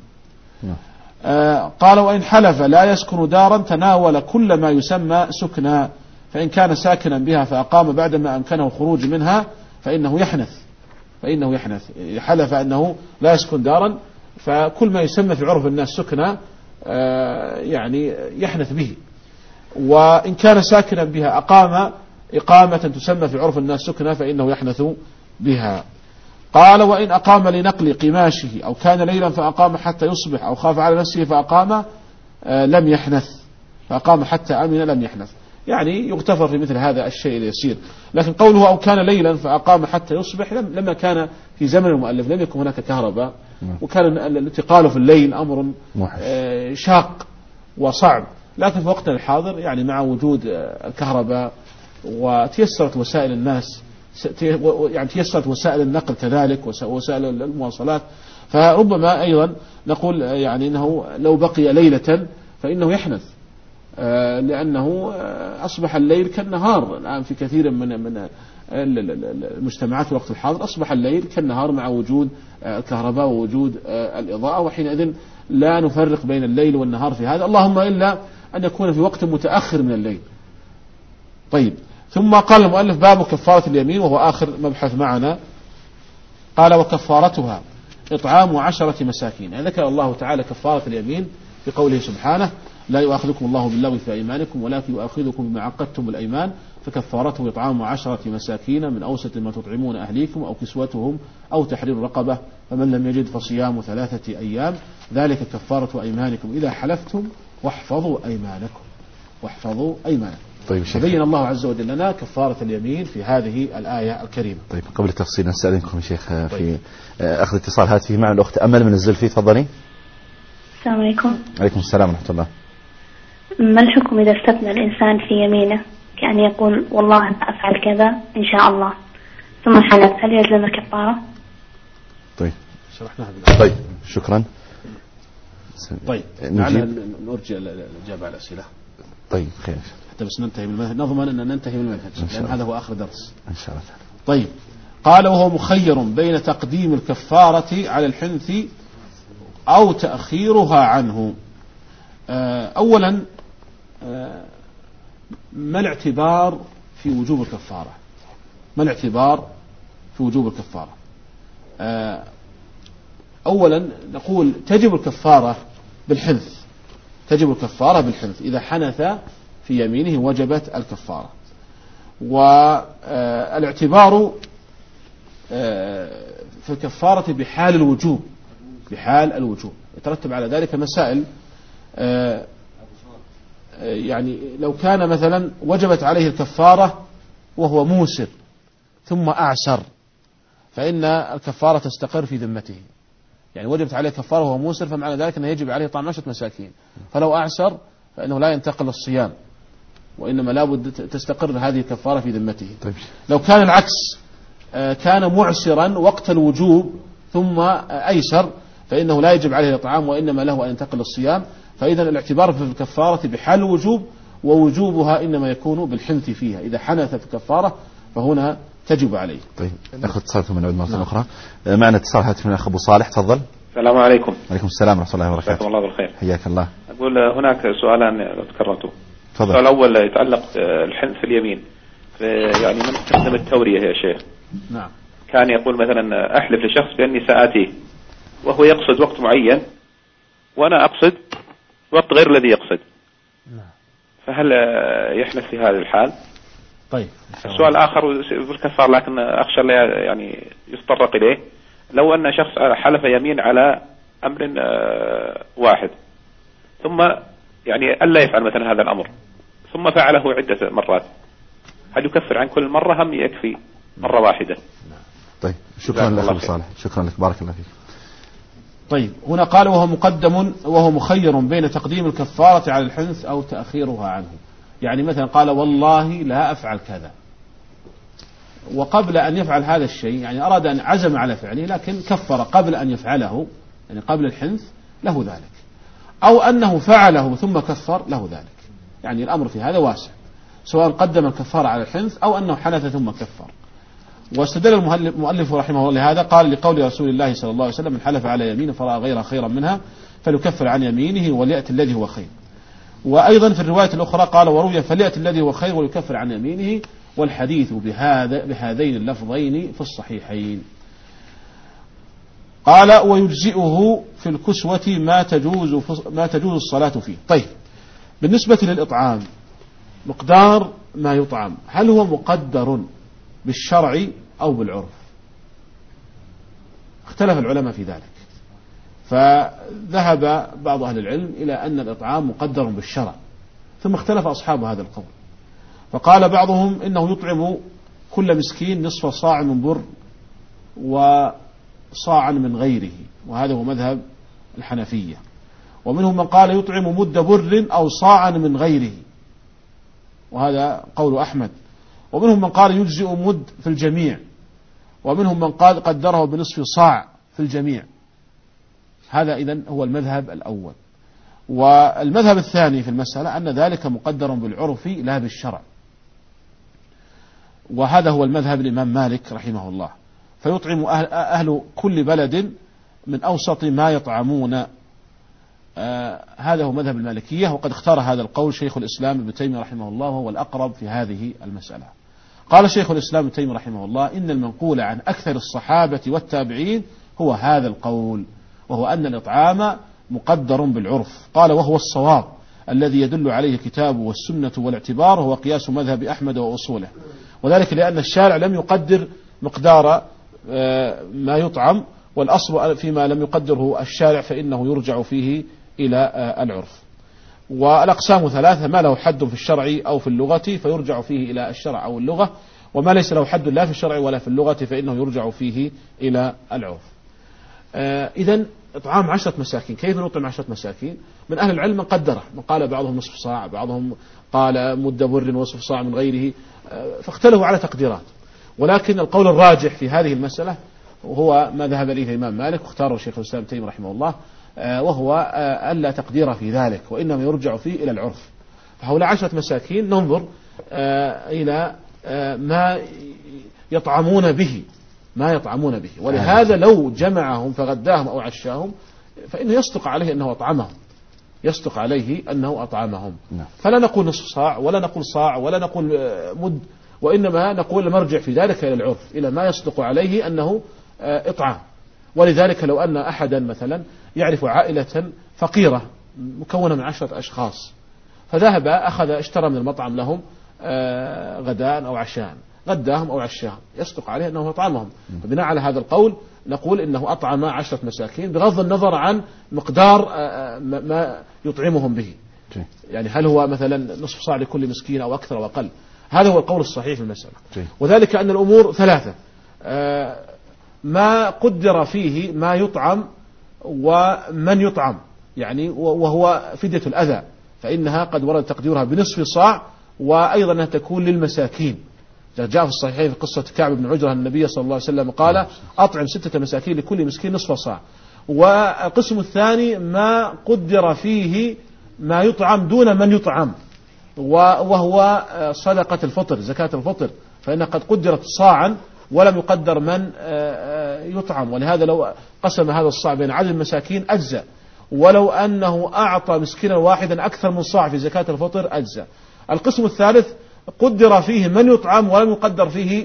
Speaker 2: قال وإن حلف لا يسكن دارا تناول كل ما يسمى سكنا، فإن كان ساكنا بها فأقام بعدما أمكنه الخروج منها فإنه يحنث. حلف أنه لا يسكن دارا، فكل ما يسمى في عرف الناس سكنا يعني يحنث به. وإن كان ساكنا بها أقام إقامة تسمى في عرف الناس سكنا فإنه يحنث بها. قال وإن أقام لنقل قماشه أو كان ليلا فأقام حتى يصبح أو خاف على نفسه فأقام لم يحنث، فأقام حتى أمن لم يحنث، يعني يغتفر في مثل هذا الشيء اليسير. لكن قوله أو كان ليلا فأقام حتى يصبح لما كان في زمن المؤلف لم يكن هناك كهرباء، وكان الانتقال في الليل أمر شاق وصعب. لكن في وقتنا الحاضر يعني مع وجود الكهرباء وتيسرت وسائل الناس، يعني تيسرت وسائل النقل كذلك وسائل المواصلات، فربما أيضا نقول يعني أنه لو بقي ليلة فإنه يحنث، لأنه أصبح الليل كالنهار الآن في كثير من المجتمعات في الوقت الحاضر، أصبح الليل كالنهار مع وجود الكهرباء ووجود الإضاءة، وحينئذ لا نفرق بين الليل والنهار في هذا، اللهم إلا أن يكون في وقت متأخر من الليل. طيب، ثم قال المؤلف باب كفارة اليمين، وهو آخر مبحث معنا. قال وكفارتها إطعام 10 مساكين. ذكر الله تعالى كفارة اليمين في قوله سبحانه لا يؤاخذكم الله باللغو في أيمانكم ولكن يؤاخذكم بما عقدتم الأيمان فكفارته إطعام 10 مساكين من أوسط ما تطعمون أهليكم أو كسوتهم أو تحرير رقبة، فمن لم يجد فصيام 3 أيام ذلك كفارة أيمانكم إذا حلفتم واحفظوا أيمانكم.
Speaker 1: طيب شيخ.
Speaker 2: بين الله عز وجل لنا كفارة اليمين في هذه الآية الكريمة.
Speaker 1: طيب قبل التفصيل نستأذنكم شيخ في أخذ اتصال هاتفي مع الأخت أمل من الزلفي. تفضلي.
Speaker 4: السلام عليكم.
Speaker 1: عليكم السلام ورحمة الله.
Speaker 4: ما الحكم إذا استثنى الإنسان في يمينه كأن يقول والله أنا أفعل كذا إن شاء الله ثم حلف، هل يلزم الكفارة؟
Speaker 1: طيب
Speaker 2: شرحناها
Speaker 1: طيب شكرا.
Speaker 2: طيب نرجع الإجابة على الأسئلة.
Speaker 1: طيب خير
Speaker 2: حتى بس ننتهي من المنهج، نضمن أن ننتهي من المنهج لأن هذا هو آخر درس
Speaker 1: إن شاء الله.
Speaker 2: طيب قال وهو مخير بين تقديم الكفارة على الحنث أو تأخيرها عنه. أولا ما الاعتبار في وجوب الكفارة؟ ما الاعتبار في وجوب الكفارة؟ أولا نقول تجب الكفارة بالحنث، تجب الكفارة بالحنث إذا حنث في يمينه وجبت الكفارة. والاعتبار في الكفارة بحال الوجوب، بحال الوجوب يترتب على ذلك مسائل. يعني لو كان مثلا وجبت عليه الكفارة وهو موسر ثم أعسر فإن الكفارة تستقر في ذمته. يعني وجبت عليه كفارة وهو موسر فمعنى ذلك أنه يجب عليه طعام 10 مساكين، فلو أعسر فإنه لا ينتقل للصيام وإنما لابد تستقر هذه الكفارة في ذمته.
Speaker 1: طيب.
Speaker 2: لو كان العكس، كان معسرا وقت الوجوب ثم أيسر فإنه لا يجب عليه الطعام وإنما له أن ينتقل للصيام. فإذا الاعتبار في الكفارة بحال الوجوب، ووجوبها إنما يكون بالحنث فيها. إذا حنث في الكفارة فهنا تجب عليه.
Speaker 1: طيب نأخذ اتصال من مرة أخرى. معنا اتصال هاتف من الأخ أبو صالح. تفضل.
Speaker 5: السلام عليكم.
Speaker 1: عليكم السلام ورحمة الله وبركاته.
Speaker 5: جزاكم الله بالخير.
Speaker 1: حياك الله.
Speaker 5: أقول هناك سؤالان ذكرته.
Speaker 1: تفضل.
Speaker 5: السؤال الأول يتعلق الحنث في اليمين. يعني من استخدم التورية يا شيخ.
Speaker 2: نعم.
Speaker 5: كان يقول مثلا أحلف لشخص بأني سآتيه وهو يقصد وقت معين وأنا أقصد وقت غير الذي يقصد.
Speaker 2: نعم.
Speaker 5: فهل يحنث في هذه الحال؟
Speaker 2: طيب.
Speaker 5: السؤال الآخر بالكفار لكن أخشى يعني يتطرق إليه. لو أن شخص حلف يمين على أمر واحد ثم يعني ألا يفعل مثلا هذا الأمر ثم فعله عدة مرات، هل يكفر عن كل مرة هم يكفي مرة واحدة؟
Speaker 1: طيب شكرا لك أبو صالح. شكرا لك بارك الله فيك.
Speaker 2: طيب هنا قال وهو مخير بين تقديم الكفارة على الحنث أو تأخيرها عنه. يعني مثلا قال والله لا أفعل كذا، وقبل أن يفعل هذا الشيء يعني أراد أن عزم على فعله لكن كفر قبل أن يفعله، يعني قبل الحنث له ذلك، أو أنه فعله ثم كفر له ذلك. يعني الأمر في هذا واسع، سواء قدم الكفارة على الحنث أو أنه حنث ثم كفر. واستدل المؤلف رحمه الله لهذا قال لقول رسول الله صلى الله عليه وسلم من حلف على يمين فرأى غيرها خيرا منها فليكفر عن يمينه وليأتي الذي هو خير. وأيضا في الرواية الأخرى قال وروي فليأتي الذي هو خير وليكفر عن يمينه، والحديث بهذين اللفظين في الصحيحين. قال ويجزئه في الكسوة ما تجوز الصلاة فيه. طيب بالنسبة للإطعام مقدار ما يطعم هل هو مقدر بالشرع أو بالعرف؟ اختلف العلماء في ذلك، فذهب بعض أهل العلم إلى أن الإطعام مقدر بالشرع، ثم اختلف أصحاب هذا القول، فقال بعضهم إنه يطعم كل مسكين نصف صاع من بر وصاعا من غيره، وهذا هو مذهب الحنفية. ومنهم من قال يطعم مد بر أو صاعا من غيره، وهذا قول أحمد. ومنهم من قال يجزئ مد في الجميع، ومنهم من قال قدره بنصف صاع في الجميع. هذا إذن هو المذهب الأول. والمذهب الثاني في المسألة أن ذلك مقدر بالعرف لا بالشرع، وهذا هو المذهب الإمام مالك رحمه الله. فيطعم أهل كل بلد من أوسط ما يطعمون. هذا هو مذهب المالكية، وقد اختار هذا القول شيخ الإسلام ابن تيمية رحمه الله وهو الأقرب في هذه المسألة. قال شيخ الإسلام ابن تيمية رحمه الله إن المنقول عن أكثر الصحابة والتابعين هو هذا القول، وهو أن الإطعام مقدر بالعرف. قال وهو الصواب الذي يدل عليه الكتاب والسنة والاعتبار، هو قياس مذهب أحمد وأصوله، وذلك لأن الشارع لم يقدر مقدار ما يطعم، والأصل فيما لم يقدره الشارع فإنه يرجع فيه إلى العرف. والأقسام ثلاثة: ما له حد في الشرع أو في اللغة فيرجع فيه إلى الشرع أو اللغة، وما ليس له حد لا في الشرع ولا في اللغة فإنه يرجع فيه إلى العرف. إذن إطعام 10 مساكين، كيف نطعم 10 مساكين؟ من أهل العلم من قدره، من قال بعضهم نصف صاع، بعضهم قال مد بر ونصف صاع من غيره، فاختلفوا على تقديرات. ولكن القول الراجح في هذه المسألة وهو ما ذهب إليه الإمام مالك واختاره شيخ الإسلام ابن تيمية رحمه الله، وهو ألا تقدير في ذلك، وإنما يرجع فيه إلى العرف. فهؤلاء 10 مساكين ننظر إلى ما يطعمون به، ولهذا لو جمعهم فغداهم أو عشاهم فإنه يصدق عليه أنه أطعمهم، فلا نقول نصف صاع ولا نقول صاع ولا نقول مد، وإنما نقول المرجع في ذلك إلى العرف، إلى ما يصدق عليه أنه إطعام. ولذلك لو أن أحدا مثلا يعرف عائلة فقيرة مكونة من 10 أشخاص، فذهب اشترى من المطعم لهم غداء أو عشاء، غداهم أو عشاهم، يصدق عليه أنه أطعمهم. فبناء على هذا القول نقول إنه أطعم 10 مساكين بغض النظر عن مقدار ما يطعمهم به، يعني هل هو مثلا نصف صاع لكل مسكين أو أكثر أو أقل. هذا هو القول الصحيح في المسألة. وذلك أن الأمور ثلاثة: ما قدر فيه ما يطعم ومن يطعم، يعني وهو فدية الأذى، فإنها قد ورد تقديرها بنصف صاع، وأيضا أنها تكون للمساكين. جاء في الصحيحين في قصة كعب بن عجرة النبي صلى الله عليه وسلم قال: أطعم 6 مساكين لكل مسكين نصف صاع. والقسم الثاني ما قدر فيه ما يطعم دون من يطعم، وهو صدقة الفطر، زكاة الفطر، فإنها قد قدرت صاعا ولم يقدر من يطعم، ولهذا لو قسم هذا الصاع بين عدد المساكين أجزأ، ولو أنه أعطى مسكينا واحدا أكثر من صاع في زكاة الفطر أجزأ. القسم الثالث قدر فيه من يطعم ولم يقدر فيه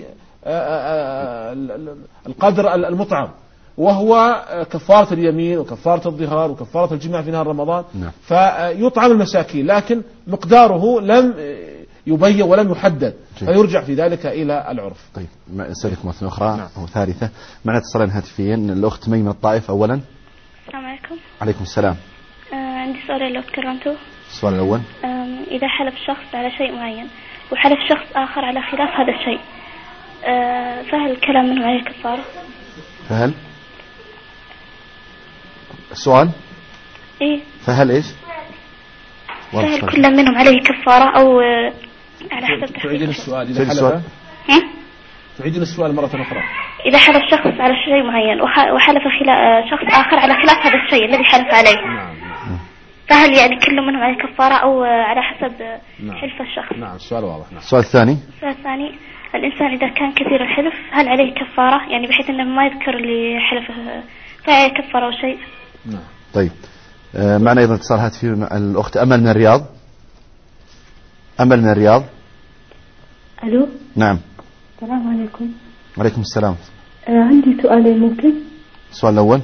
Speaker 2: القدر المطعم، وهو كفارة اليمين وكفارة الظهار وكفارة الجماع في نهار رمضان. فيطعم المساكين لكن مقداره لم يبين ولم يحدد، فيرجع في ذلك إلى العرف.
Speaker 1: طيب، أسألكم مرة أخرى أو ثالثة، معنا اتصالين هاتفيين. الأخت مي من الطائف أولا.
Speaker 4: السلام عليكم.
Speaker 1: عليكم السلام.
Speaker 4: عندي سؤال لو تكرمتوا.
Speaker 1: السؤال الأول:
Speaker 4: إذا حلف شخص على شيء معين وحلف شخص آخر على خلاف هذا الشيء، فهل الكلام منه عليه كفارة؟
Speaker 1: فهل السؤال؟
Speaker 4: إيه،
Speaker 1: فهل إيش؟
Speaker 4: فهل كل منهم عليه كفارة أو على حسب تحديد
Speaker 2: السؤال؟ إذا حلف تعيدين السؤال مرة أخرى.
Speaker 4: إذا حلف شخص على شيء معين وحلف شخص آخر على خلاف هذا الشيء الذي حلف عليه، فهل يعني كل منهم عليه كفارة أو على حسب حلف الشخص؟
Speaker 2: نعم، السؤال واضح. نعم.
Speaker 1: السؤال الثاني:
Speaker 4: الإنسان إذا كان كثير الحلف هل عليه كفارة، يعني بحيث أنه ما يذكر اللي حلفه فعليه كفارة أو شيء؟
Speaker 2: نعم.
Speaker 1: طيب، معنا أيضا اتصال هاتفي مع الأخت أمل من الرياض. أمل من الرياض.
Speaker 6: ألو.
Speaker 1: نعم.
Speaker 6: السلام عليكم.
Speaker 1: وعليكم السلام.
Speaker 6: عندي سؤالين ممكن؟
Speaker 1: السؤال الأول: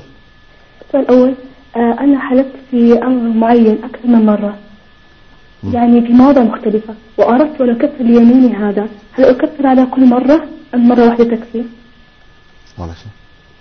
Speaker 6: أنا حلفت في أمر معين أكثر من مرة، يعني في مواضع مختلفة، وأردت ولا أكفر يميني هذا، هل أكفر على كل مرة أم مرة واحدة تكفي؟
Speaker 1: ولا شيء.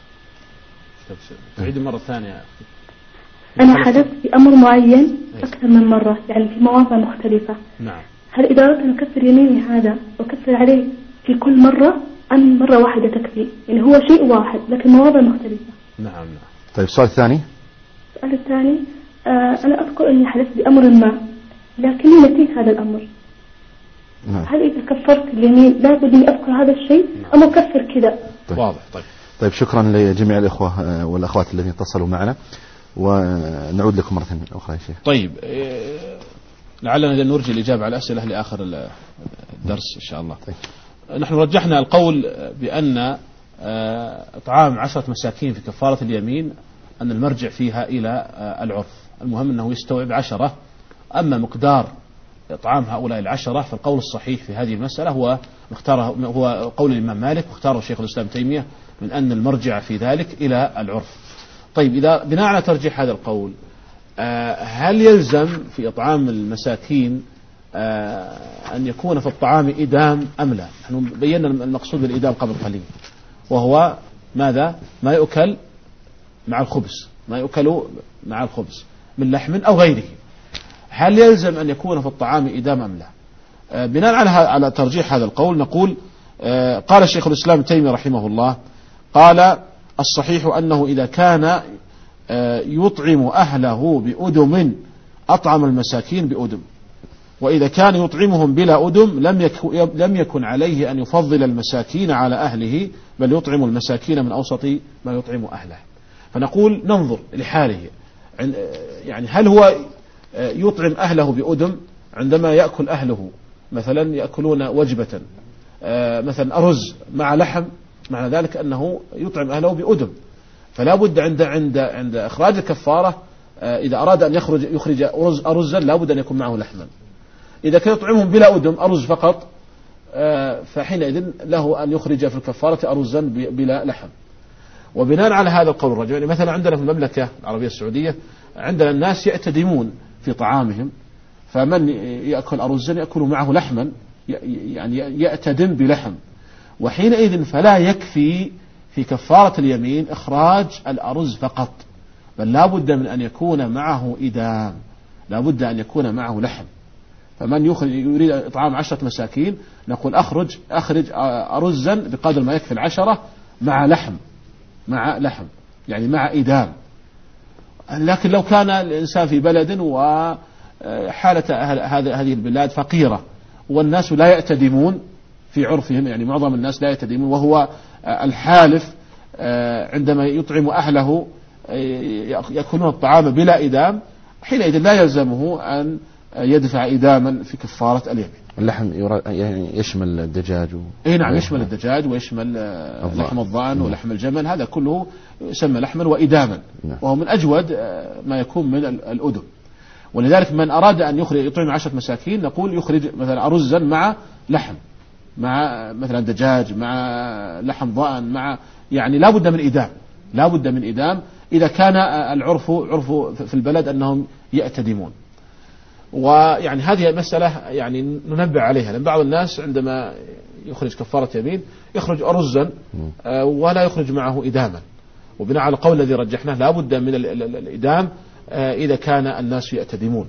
Speaker 2: تعيد مرة ثانية.
Speaker 6: أنا حلفت في أمر معين أكثر من مرة، يعني في مواضع مختلفة.
Speaker 2: نعم.
Speaker 6: هل إذا أردت أن أكفر يميني هذا أكفر عليه في كل مرة أم مرة واحدة تكفي؟ يعني هو شيء واحد لكن مواضع مختلفة.
Speaker 2: نعم.
Speaker 1: طيب، السؤال الثاني:
Speaker 6: السؤال الثاني، أنا أذكر أني حلفت بأمر ما لكني نسيت هذا الأمر.
Speaker 1: نعم.
Speaker 6: هل إذا كفرت اليمين لابد أني أذكر هذا الشيء أم أكفر كذا؟
Speaker 2: طيب. واضح.
Speaker 1: طيب، شكرا لجميع الإخوة والأخوات الذين اتصلوا معنا، ونعود لكم مرة أخرى يا شيخ.
Speaker 2: طيب، لعلنا نرجي الإجابة على الأسئلة لآخر الدرس إن شاء الله.
Speaker 1: طيب.
Speaker 2: نحن رجحنا القول بأن إطعام 10 مساكين في كفارة اليمين أن المرجع فيها إلى العرف، المهم أنه يستوعب 10. أما مقدار إطعام هؤلاء 10 فالقول الصحيح في هذه المسألة هو قول الإمام مالك واختاره شيخ الإسلام تيمية من أن المرجع في ذلك إلى العرف. طيب، إذا بناء على ترجيح هذا القول، هل يلزم في إطعام المساكين أن يكون في الطعام إدام أم لا؟ نحن بينا المقصود بالإدام قبل قليل، وهو ماذا؟ ما يؤكل مع الخبز، من لحم أو غيره. هل يلزم أن يكون في الطعام إدام أم لا؟ بناء على ترجيح هذا القول نقول قال الشيخ الإسلام تيمية رحمه الله قال الصحيح أنه إذا كان يطعم أهله بأدم أطعم المساكين بأدم، وإذا كان يطعمهم بلا أدم لم يكن عليه أن يفضل المساكين على أهله، بل يطعم المساكين من أوسط ما يطعم أهله. فنقول ننظر لحاله، يعني هل هو يطعم أهله بأدم عندما يأكل أهله مثلا يأكلون وجبة مثلا أرز مع لحم، معنى ذلك أنه يطعم أهله بأدم، فلا بد عند إخراج الكفارة إذا أراد أن يخرج أرزا لا بد أن يكون معه لحما. إذا كان يطعمهم بلا أدم أرز فقط فحينئذ له أن يخرج في الكفارة أرزا بلا لحم. وبناء على هذا القول الرجل، يعني مثلا عندنا في المملكة العربية السعودية عندنا الناس يعتدمون في طعامهم، فمن يأكل أرزا يأكل معه لحما، يعني يأتدم بلحم، وحينئذ فلا يكفي في كفارة اليمين إخراج الأرز فقط، بل لا بد من أن يكون معه إدام، لا بد أن يكون معه لحم. فمن يريد إطعام 10 مساكين نقول أخرج أرزا بقدر ما يكفي 10 مع لحم يعني مع إدام. لكن لو كان الإنسان في بلد وحالة هذه البلاد فقيرة والناس لا يأتدمون في عرفهم، يعني معظم الناس لا يأتدمون، وهو الحالف عندما يطعم أهله يأكلون الطعام بلا إدام، حينئذ لا يلزمه أن يدفع إداما في كفارة اليمين.
Speaker 1: اللحم يعني يشمل الدجاج
Speaker 2: نعم يشمل الدجاج ويشمل لحم الضأن ولحم الجمل، هذا كله يسمى لحما وإداما، وهو من أجود ما يكون من الأدم. ولذلك من أراد أن يطعم 10 مساكين نقول يخرج مثلا أرزا مع لحم، مع مثلا دجاج، مع لحم ضأن، مع يعني لا بد من إدام إذا كان العرف في البلد أنهم يأتدمون. ويعني هذه مسألة يعني ننبه عليها، لأن بعض الناس عندما يخرج كفارة يمين يخرج أرزا ولا يخرج معه إداما، وبناء على القول الذي رجحناه لا بد من الإدام إذا كان الناس يأتدمون.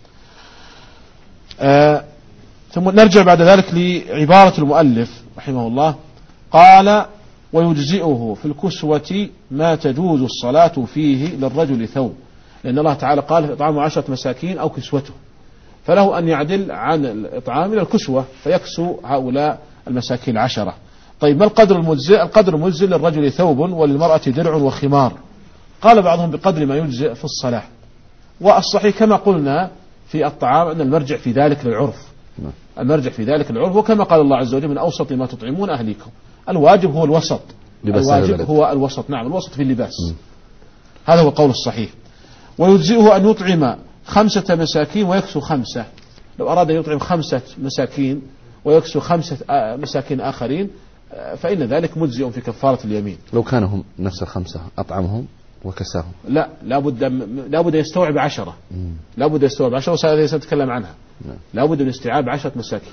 Speaker 2: ثم نرجع بعد ذلك لعبارة المؤلف رحمه الله، قال ويجزئه في الكسوة ما تجوز الصلاة فيه للرجل ثوب، لأن الله تعالى قال إطعام 10 مساكين أو كسوته، فله أن يعدل عن الإطعام إلى الكسوة فيكسو هؤلاء المساكين 10. طيب ما القدر المجزئ؟ القدر المجزئ للرجل ثوب وللمرأة درع وخمار. قال بعضهم بقدر ما يجزئ في الصلاة، والصحيح كما قلنا في الطعام أن المرجع في ذلك للعرف، المرجع في ذلك العرف، وكما قال الله عز وجل من أوسط ما تطعمون أهليكم، الواجب هو الوسط، الواجب هو الوسط، نعم الوسط في اللباس، هذا هو القول الصحيح. ويجزئه أن يطعم 5 مساكين ويكسو 5، لو أراد أن يطعم 5 مساكين ويكسو 5 مساكين آخرين فإن ذلك مجزئ في كفارة اليمين.
Speaker 1: لو كانوا هم نفس 5 أطعمهم وكساهم
Speaker 2: لا بد يستوعب 10، لا بد يستوعب 10، وسنتكلم عنها، لا بد من استيعاب 10 مساكين.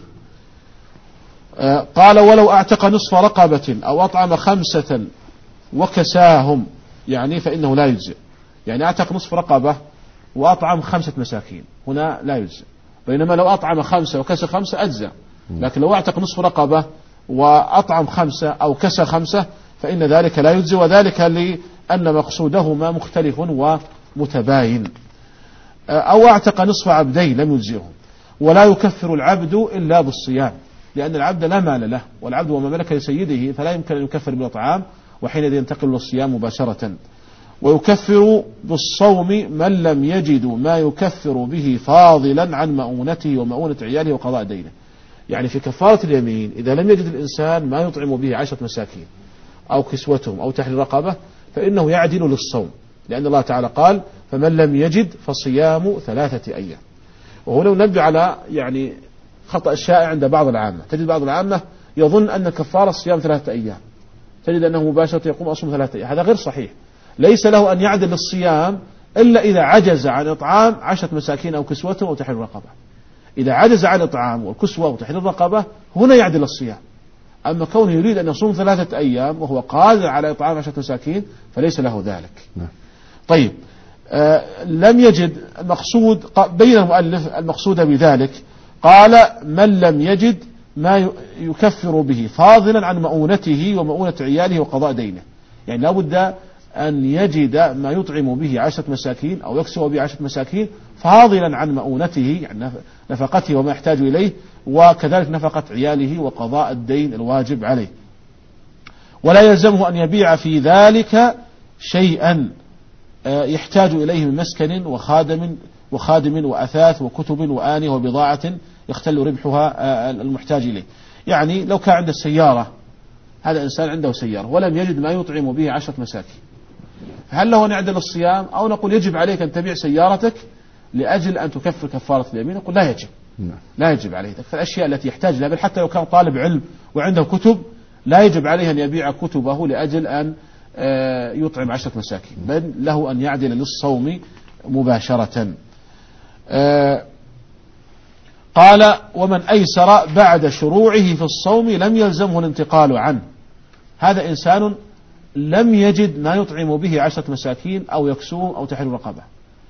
Speaker 2: قال ولو أعتق نصف رقبة أو أطعم 5 وكساهم يعني فإنه لا يجزئ، يعني أعتق نصف رقبة وأطعم 5 مساكين هنا لا يجزئ، بينما لو أطعم 5 وكسى 5 أجزى، لكن لو أعتق نصف رقبة وأطعم 5 أو كسى 5 فإن ذلك لا يجزئ، وذلك لأن مقصودهما مختلف ومتباين. أو أعتق نصف عبدين لم يجزئه، ولا يكفر العبد إلا بالصيام، لأن العبد لا مال له، والعبد وما ملك لسيده فلا يمكن أن يكفر بالإطعام، وحينئذ ينتقل للصيام مباشرة. ويكفر بالصوم من لم يجد ما يكفر به فاضلا عن مؤونته ومؤونة عياله وقضاء دينه، يعني في كفارة اليمين إذا لم يجد الإنسان ما يطعم به 10 مساكين أو كسوتهم أو تحرير رقبة فإنه يعدل للصوم، لأن الله تعالى قال فمن لم يجد فصيام 3 أيام. وهنا ننبه على يعني خطأ الشائع عند بعض العامة، تجد بعض العامة يظن أن كفارة صيام 3 أيام، تجد أنه مباشرة يقوم أصوم 3 أيام، هذا غير صحيح، ليس له أن يعدل للصيام إلا إذا عجز عن إطعام 10 مساكين أو كسوتهم أو تحرير رقبة، إذا عجز عن إطعام والكسوة وتحرير الرقبة هنا يعدل الصيام. أما كونه يريد أن يصوم 3 أيام وهو قادر على إطعام 10 مساكين فليس له ذلك. طيب لم يجد المقصود، بين المؤلف المقصود بذلك، قال من لم يجد ما يكفر به فاضلا عن مؤونته ومؤونة عياله وقضاء دينه. يعني لا بد أن يجد ما يطعم به 10 مساكين أو يكسو به 10 مساكين فاضلا عن مؤونته، يعني نفقته وما يحتاج إليه، وكذلك نفقة عياله وقضاء الدين الواجب عليه. ولا يلزمه أن يبيع في ذلك شيئا يحتاج إليه من مسكن وخادم وأثاث وكتب وآنية وبضاعة يختل ربحها المحتاج إليه. يعني لو كان عنده سيارة، هذا إنسان عنده سيارة ولم يجد ما يطعم به 10 مساكين، هل له أن يعدل الصيام أو نقول يجب عليك أن تبيع سيارتك لأجل أن تكفر كفارة اليمين؟ نقول لا يجب، لا يجب عليه. فالأشياء التي يحتاج لها، بل حتى لو كان طالب علم وعنده كتب لا يجب عليه أن يبيع كتبه لأجل أن يطعم 10 مساكين، بل له أن يعدل للصوم مباشرة. قال ومن أيسر بعد شروعه في الصوم لم يلزمه الانتقال عنه. هذا إنسان لم يجد ما يطعم به 10 مساكين أو يكسوهم أو تحرير رقبة،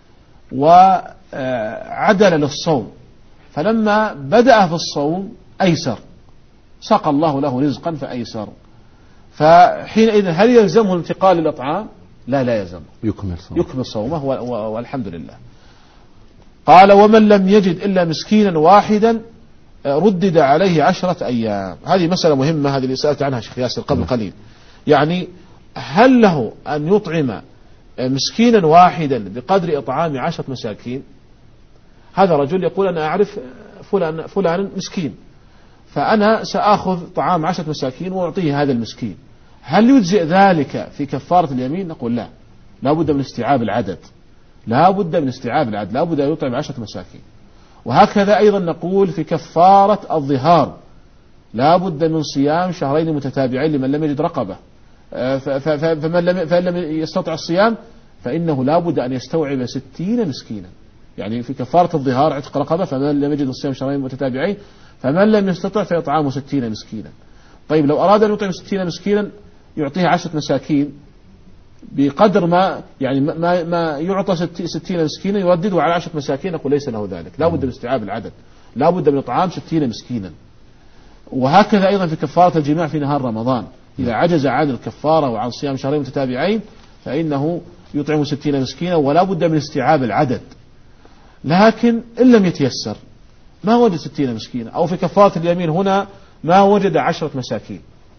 Speaker 2: وعدل للصوم، فلما بدأ في الصوم أيسر، سقى الله له رزقا فأيسر، فحينئذ هل يلزمه الانتقال للأطعام؟ لا يلزمه، يكمل صومه والحمد لله. قال ومن لم يجد إلا مسكينا واحدا ردد عليه 10 أيام. هذه مسألة مهمة، هذه اللي سألت عنها شيخ ياسر قبل قليل. يعني هل له أن يطعم مسكينا واحدا بقدر إطعام 10 مساكين؟ هذا رجل يقول أنا أعرف فلان مسكين، فأنا سأخذ طعام 10 مساكين وأعطيه هذا المسكين، هل يجزئ ذلك في كفارة اليمين؟ نقول لا بد من استيعاب العدد، لا بد أن يطعم 10 مساكين. وهكذا أيضا نقول في كفارة الظهار، لا بد من صيام 2 شهرين متتابعين لمن لم يجد رقبة، فإن لم يستطع الصيام فإنه لا بد أن يستوعب 60 مسكينا. يعني في كفارة الظهار عتق رقبة، فمن لم يجد الصيام 2 شهرين متتابعين، فمن لم يستطع فيطعام 60 مسكينا. طيب لو أراد أن يطعم 60 مسكينا يعطيه 10 مساكين بقدر ما يعني ما يعطى 60 مسكينا يردده على 10 مساكين، نقول ليس له ذلك، لا بد من استيعاب العدد، لا بد من إطعام 60 مسكينا. وهكذا أيضا في كفارة الجماع في نهار رمضان، إذا عجز عن الكفارة وعن صيام 2 شهرين متتابعين فإنه يطعم 60 مسكينا، ولا بد من استيعاب العدد. لكن إن لم يتيسر ما وجد 60 مسكينا، أو في كفارة اليمين هنا ما وجد 10 مساكين،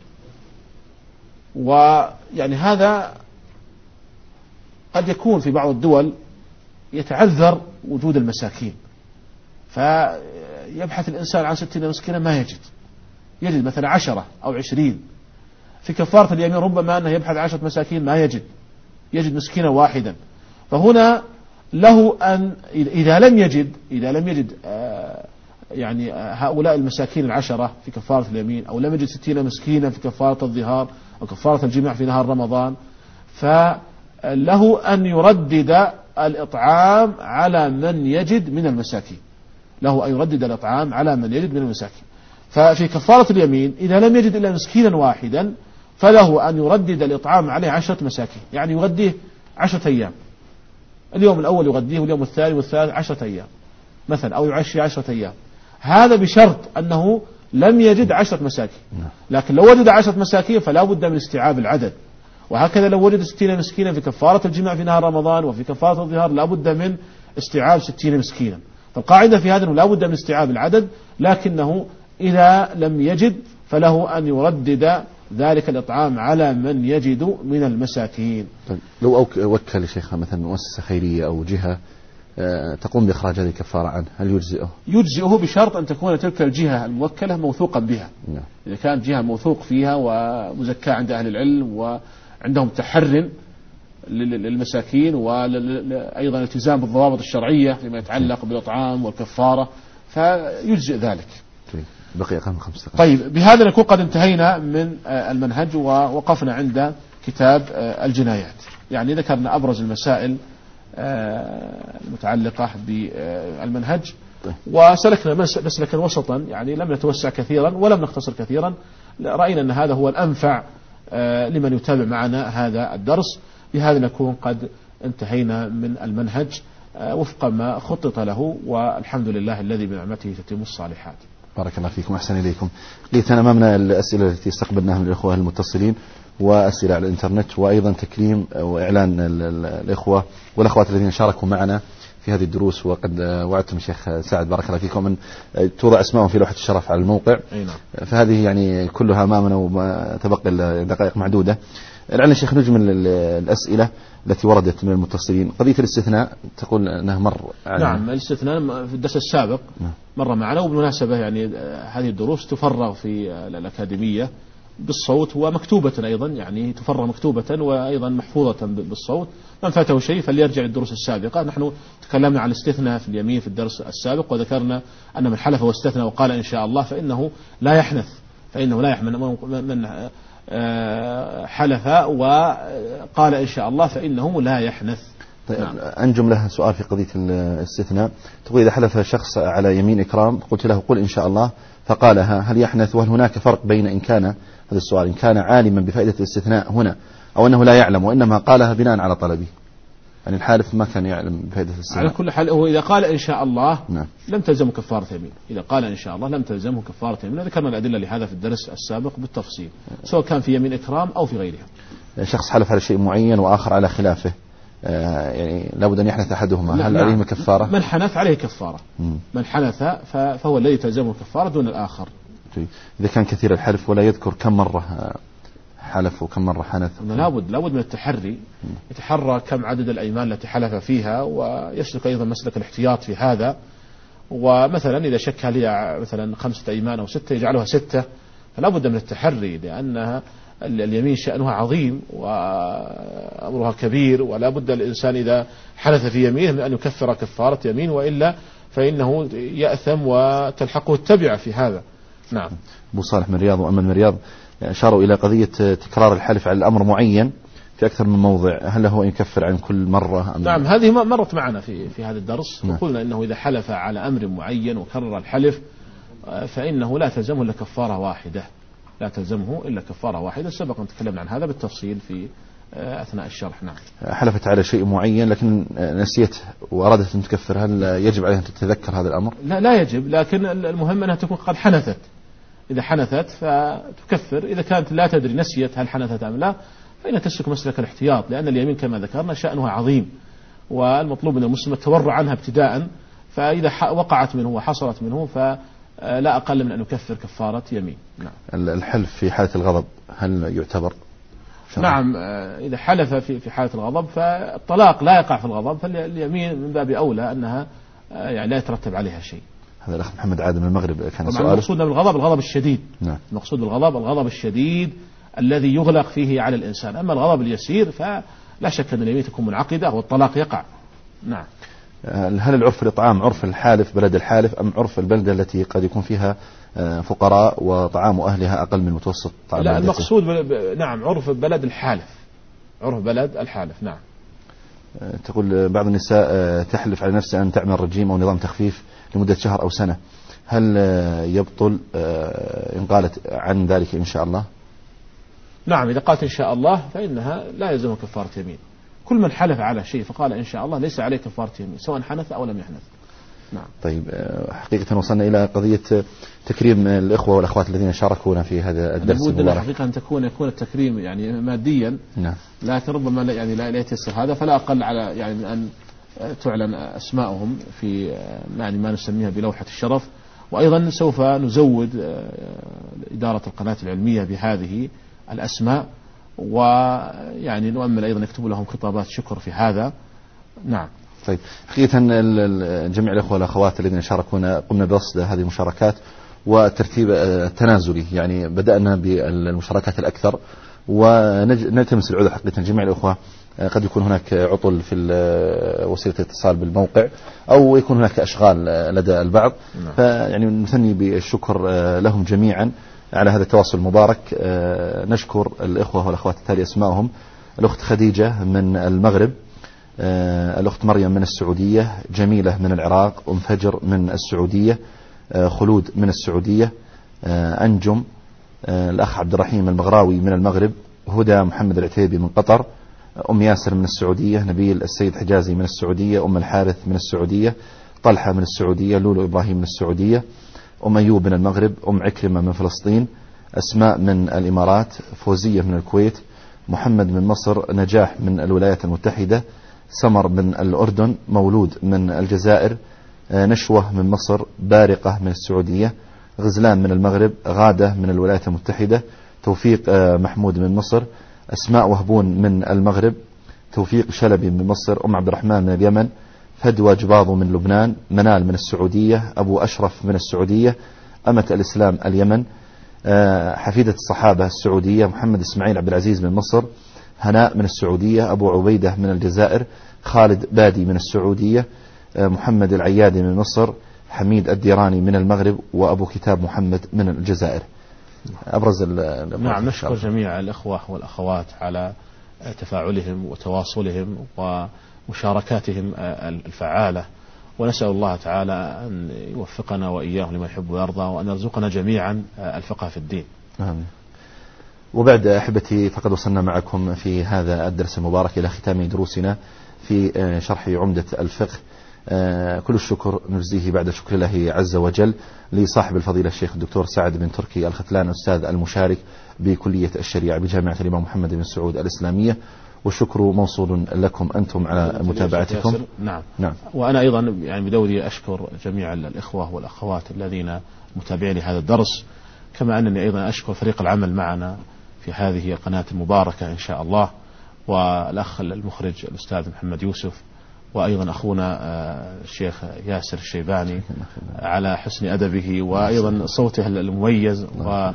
Speaker 2: ويعني هذا قد يكون في بعض الدول يتعذر وجود المساكين، فيبحث الإنسان عن 60 مسكينا ما يجد مثلا 10 أو 20. في كفارة اليمين ربما أنه يبحث 10 مساكين ما يجد مسكينا واحدا. فهنا له أن إذا لم يجد يعني هؤلاء المساكين 10 في كفارة اليمين، أو لم يجد 60 مسكينا في كفارة الظهار أو كفارة الجماع في نهار رمضان، فله أن يردد الإطعام على من يجد من المساكين، ففي كفارة اليمين إذا لم يجد إلا مسكينا واحدا فله أن يردد الإطعام عليه 10 مساكين، يعني يغديه 10 أيام، اليوم الأول يغديه واليوم الثاني والثالث 10 أيام مثلا، أو يعشي 10 أيام. هذا بشرط أنه لم يجد 10 مساكين. لكن لو وجد 10 مساكين فلا بد من استيعاب العدد. وهكذا لو وجد 60 مسكينا في كفارة الجماع في نهار رمضان وفي كفارة الظهار لا بد من استيعاب 60 مسكينا. فالقاعدة في هذا لا بد من استيعاب العدد، لكنه إذا لم يجد فله أن يردد ذلك الإطعام على من يجد من المساكين.
Speaker 1: طيب لو وكل شيخ مثلا مؤسسة خيرية أو جهة تقوم بإخراج هذه الكفارة عنه، هل يجزئه؟
Speaker 2: يجزئه بشرط أن تكون تلك الجهة الموكلة موثوقا بها. إذا كانت جهة موثوق فيها ومزكاة عند أهل العلم وعندهم تحر للمساكين وأيضا التزام بالضوابط الشرعية فيما يتعلق بالإطعام والكفارة فيجزئ ذلك.
Speaker 1: بقي أقل من 5 دقائق.
Speaker 2: طيب بهذا نكون قد انتهينا من المنهج ووقفنا عند كتاب الجنايات. يعني ذكرنا أبرز المسائل المتعلقة بالمنهج، وسلكنا مسلكا وسطا، يعني لم نتوسع كثيرا ولم نختصر كثيرا، رأينا أن هذا هو الأنفع لمن يتابع معنا هذا الدرس. بهذا نكون قد انتهينا من المنهج وفق ما خطط له، والحمد لله الذي بنعمته تتم الصالحات.
Speaker 1: بارك الله فيكم، أحسن إليكم. لقيت أمامنا الأسئلة التي استقبلناها من الإخوة المتصلين وأسئلة على الإنترنت، وأيضا تكريم وإعلان الإخوة والأخوات الذين شاركوا معنا في هذه الدروس. وقد وعدتم شيخ سعد بارك الله فيكم أن توضع أسمائهم في لوحة الشرف على الموقع. فهذه يعني كلها أمامنا وما تبقى دقائق معدودة. لعل شيخ نجمل الأسئلة التي وردت من المتصلين. قضية الاستثناء تقول أنه مر.
Speaker 2: نعم، الاستثناء في الدرس السابق مر معنا، وبالمناسبة يعني هذه الدروس تفرغ في الأكاديمية بالصوت ومكتوبة أيضا، يعني تفرغ مكتوبة وأيضا محفوظة بالصوت. من فاته شيء فليرجع للدروس السابقة. نحن تكلمنا عن الاستثناء في اليمين في الدرس السابق، وذكرنا أن من حلف واستثنى وقال إن شاء الله فإنه لا يحنث، من حلف وقال إن شاء الله فإنه لا يحنث.
Speaker 1: طيب أنجم له سؤال في قضية الاستثناء. تقول إذا حلف شخص على يمين إكرام قلت له قل إن شاء الله فقالها، هل يحنث؟ وهل هناك فرق بين إن كان، هذا السؤال، إن كان عالما بفائدة الاستثناء هنا أو أنه لا يعلم وإنما قالها بناء على طلبه؟ يعني الحالف ما كان يعلم بفائدة الاستثناء.
Speaker 2: على كل حال هو إذا قال إن شاء الله
Speaker 1: نعم.
Speaker 2: لم تلزمه كفارة يمين. إذا قال إن شاء الله لم تلزمه كفارة يمين. ذكرنا الأدلة لهذا في الدرس السابق بالتفصيل، سواء كان في يمين إكرام أو في غيرها.
Speaker 1: شخص حلف على شيء معين وآخر على خلافه، يعني لابد أن يحنث أحدهما، هل عليه كفارة؟
Speaker 2: من حنث عليه كفارة. من حنث فهو الذي تلزمه كفارة دون الآخر.
Speaker 1: إذا كان كثير الحلف ولا يذكر كم مرة حلف وكم مرة حنث،
Speaker 2: لابد من التحري، يتحرى كم عدد الأيمان التي حلف فيها، ويسلك أيضا مسلك الاحتياط في هذا. ومثلا إذا شك هل هي مثلا 5 أيمان أو 6 يجعلها 6، فلا بد من التحري، لأنها اليمين شأنها عظيم وأمرها كبير، ولا بد الإنسان إذا حنث في يمينه من أن يكفر كفارة يمين، وإلا فإنه يأثم وتلحقه التبعة في هذا. نعم.
Speaker 1: أبو صالح من الرياض وأمل من الرياض أشاروا إلى قضية تكرار الحلف على الأمر معين في أكثر من موضع، هل له أن يكفر عن كل مرة؟
Speaker 2: نعم، هذه مرت معنا في هذا الدرس. وقلنا إنه إذا حلف على أمر معين وكرر الحلف فإنه لا تلزمه إلا كفارة واحدة، لا تلزمه إلا كفارة واحدة. سبق أن تكلمنا عن هذا بالتفصيل في أثناء الشرح. نعم.
Speaker 1: حلفت على شيء معين لكن نسيت وأرادت أن تكفر، هل يجب عليها أن تتذكر هذا الأمر؟
Speaker 2: لا يجب، لكن المهم أنها تكون قد حنثت. إذا حنثت فتكفر، إذا كانت لا تدري نسيت هل حنثت أم لا فإنها تسلك مسلك الاحتياط، لأن اليمين كما ذكرنا شأنها عظيم، والمطلوب من المسلم التورع عنها ابتداء، فإذا وقعت منه وحصلت منه فلا أقل من أن يكفر كفارة يمين. نعم.
Speaker 1: الحلف في حالة الغضب هل يعتبر؟
Speaker 2: نعم، إذا حلف في حالة الغضب فالطلاق لا يقع في الغضب، فاليمين من باب أولى أنها يعني لا يترتب عليها شيء.
Speaker 1: هذا الأخ محمد عادل من المغرب كان سؤال.
Speaker 2: المقصود بالغضب الغضب الشديد.
Speaker 1: نعم.
Speaker 2: المقصود بالغضب الغضب الشديد الذي يغلق فيه على الإنسان. أما الغضب اليسير فلا شك أن اليمين تكون منعقدة والطلاق يقع. نعم.
Speaker 1: هل العرف الإطعام عرف الحالف بلد الحالف أم عرف البلدة التي قد يكون فيها فقراء وطعام أهلها أقل من متوسط طعام؟
Speaker 2: لا، المقصود نعم عرف بلد الحالف، عرف بلد الحالف. نعم.
Speaker 1: تقول بعض النساء تحلف على نفسها أن تعمل رجيم أو نظام تخفيف لمدة شهر أو سنة، هل يبطل إن قالت عن ذلك إن شاء الله؟
Speaker 2: نعم، إذا قالت إن شاء الله فإنها لا يلزمها كفارة يمين. كل من حلف على شيء فقال إن شاء الله ليس عليه كفارة يمين، سواء حنث أو لم يحنث. نعم.
Speaker 1: طيب حقيقة وصلنا إلى قضية تكريم الإخوة والأخوات الذين شاركونا في هذا الدرس المبارك.
Speaker 2: حقيقة أن يكون التكريم يعني ماديا.
Speaker 1: نعم.
Speaker 2: لكن ربما يعني لا يتيسر هذا، فلا أقل على يعني أن تعلن أسماءهم في يعني ما نسميها بلوحة الشرف. وأيضا سوف نزود إدارة القناة العلمية بهذه الأسماء، ويعني نؤمل أيضا يكتبوا لهم خطابات شكر في هذا. نعم.
Speaker 1: طيب حقيقة جميع الأخوة والأخوات الذين شاركونا قمنا برصد هذه المشاركات والترتيب التنازلي، يعني بدأنا بالمشاركات الأكثر ونلتمس العذر حقيقة جميع الأخوة. قد يكون هناك عطل في وسيلة الاتصال بالموقع أو يكون هناك أشغال لدى البعض، فيعني نثني بالشكر لهم جميعا على هذا التواصل المبارك. نشكر الإخوة والأخوات التالي أسمائهم: الأخت خديجة من المغرب، الأخت مريم من السعودية، جميلة من العراق، أم فجر من السعودية، خلود من السعودية، أنجم، الأخ عبد الرحيم المغراوي من المغرب، هدى محمد العتيبي من قطر، أم ياسر من السعودية، نبيل السيد حجازي من السعودية، أم الحارث من السعودية، طلحة من السعودية، لولو إبراهيم من السعودية، أم أيوب من المغرب، أم عكرمة من فلسطين، أسماء من الإمارات، فوزية من الكويت، محمد من مصر، نجاح من الولايات المتحدة، سمر من الأردن، مولود من الجزائر، نشوة من مصر، بارقة من السعودية، غزلان من المغرب، غادة من الولايات المتحدة، توفيق محمود من مصر، أسماء وهبون من المغرب، توفيق شلبي من مصر، أم عبد الرحمن من اليمن، فدوى جباضو من لبنان، منال من السعودية، أبو أشرف من السعودية، أمة الإسلام اليمن، حفيدة الصحابة السعودية، محمد إسماعيل عبد العزيز من مصر، هناء من السعودية، أبو عبيدة من الجزائر، خالد بادي من السعودية، محمد العيادي من مصر، حميد الديراني من المغرب، وأبو كتاب محمد من الجزائر. أبرز
Speaker 2: نعم، نشكر جميع الإخوة والأخوات على تفاعلهم وتواصلهم ومشاركاتهم الفعالة، ونسأل الله تعالى أن يوفقنا وإياهم لما يحب ويرضى، وأن يرزقنا جميعا الفقه في الدين.
Speaker 1: آمين. وبعد أحبتي فقد وصلنا معكم في هذا الدرس المبارك إلى ختام دروسنا في شرح عمدة الفقه. كل الشكر نجزيه بعد شكر الله عز وجل لصاحب الفضيلة الشيخ الدكتور سعد بن تركي الختلان، أستاذ المشارك بكلية الشريعة بجامعة الإمام محمد بن سعود الإسلامية، والشكر موصول لكم أنتم على متابعتكم.
Speaker 2: نعم. وأنا أيضا يعني بدوري أشكر جميع الإخوة والأخوات الذين متابعين لهذا الدرس، كما أنني أيضا أشكر فريق العمل معنا في هذه القناة المباركة إن شاء الله، والأخ المخرج الأستاذ محمد يوسف، وأيضا أخونا الشيخ ياسر الشيباني على حسن أدبه وأيضا صوته المميز،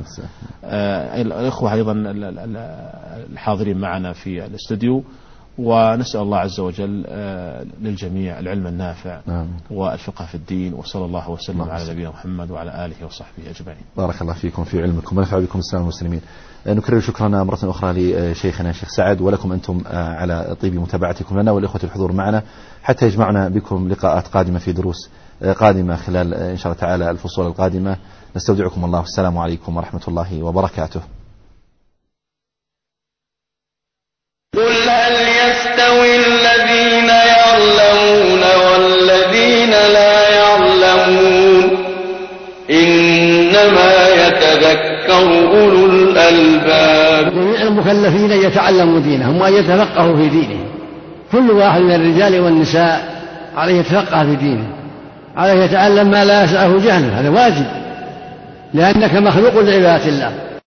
Speaker 2: والإخوة أيضا الحاضرين معنا في الاستوديو. ونسأل الله عز وجل للجميع العلم النافع والفقه في الدين، وصلى الله وسلم على نبينا محمد وعلى آله وصحبه أجمعين.
Speaker 1: بارك الله فيكم في علمكم ونفع بكم الإسلام والمسلمين. نكرر شكرنا مرة أخرى لشيخنا الشيخ سعد، ولكم أنتم على طيب متابعتكم لنا والإخوة الحضور معنا، حتى يجمعنا بكم لقاءات قادمة في دروس قادمة خلال إن شاء الله تعالى الفصول القادمة. نستودعكم الله، والسلام عليكم ورحمة الله وبركاته.
Speaker 7: قل هل يستوي الذين يعلمون والذين لا يعلمون، إنما يتذكر أولو الألباب.
Speaker 8: جميع المكلفين يتعلموا دينهم وأن يتفقهوا في دينهم، كل واحد من الرجال والنساء عليه يتفقه في دينه، عليه يتعلم ما لا يسعه جهله، هذا واجب، لأنك مخلوق لعبادة الله.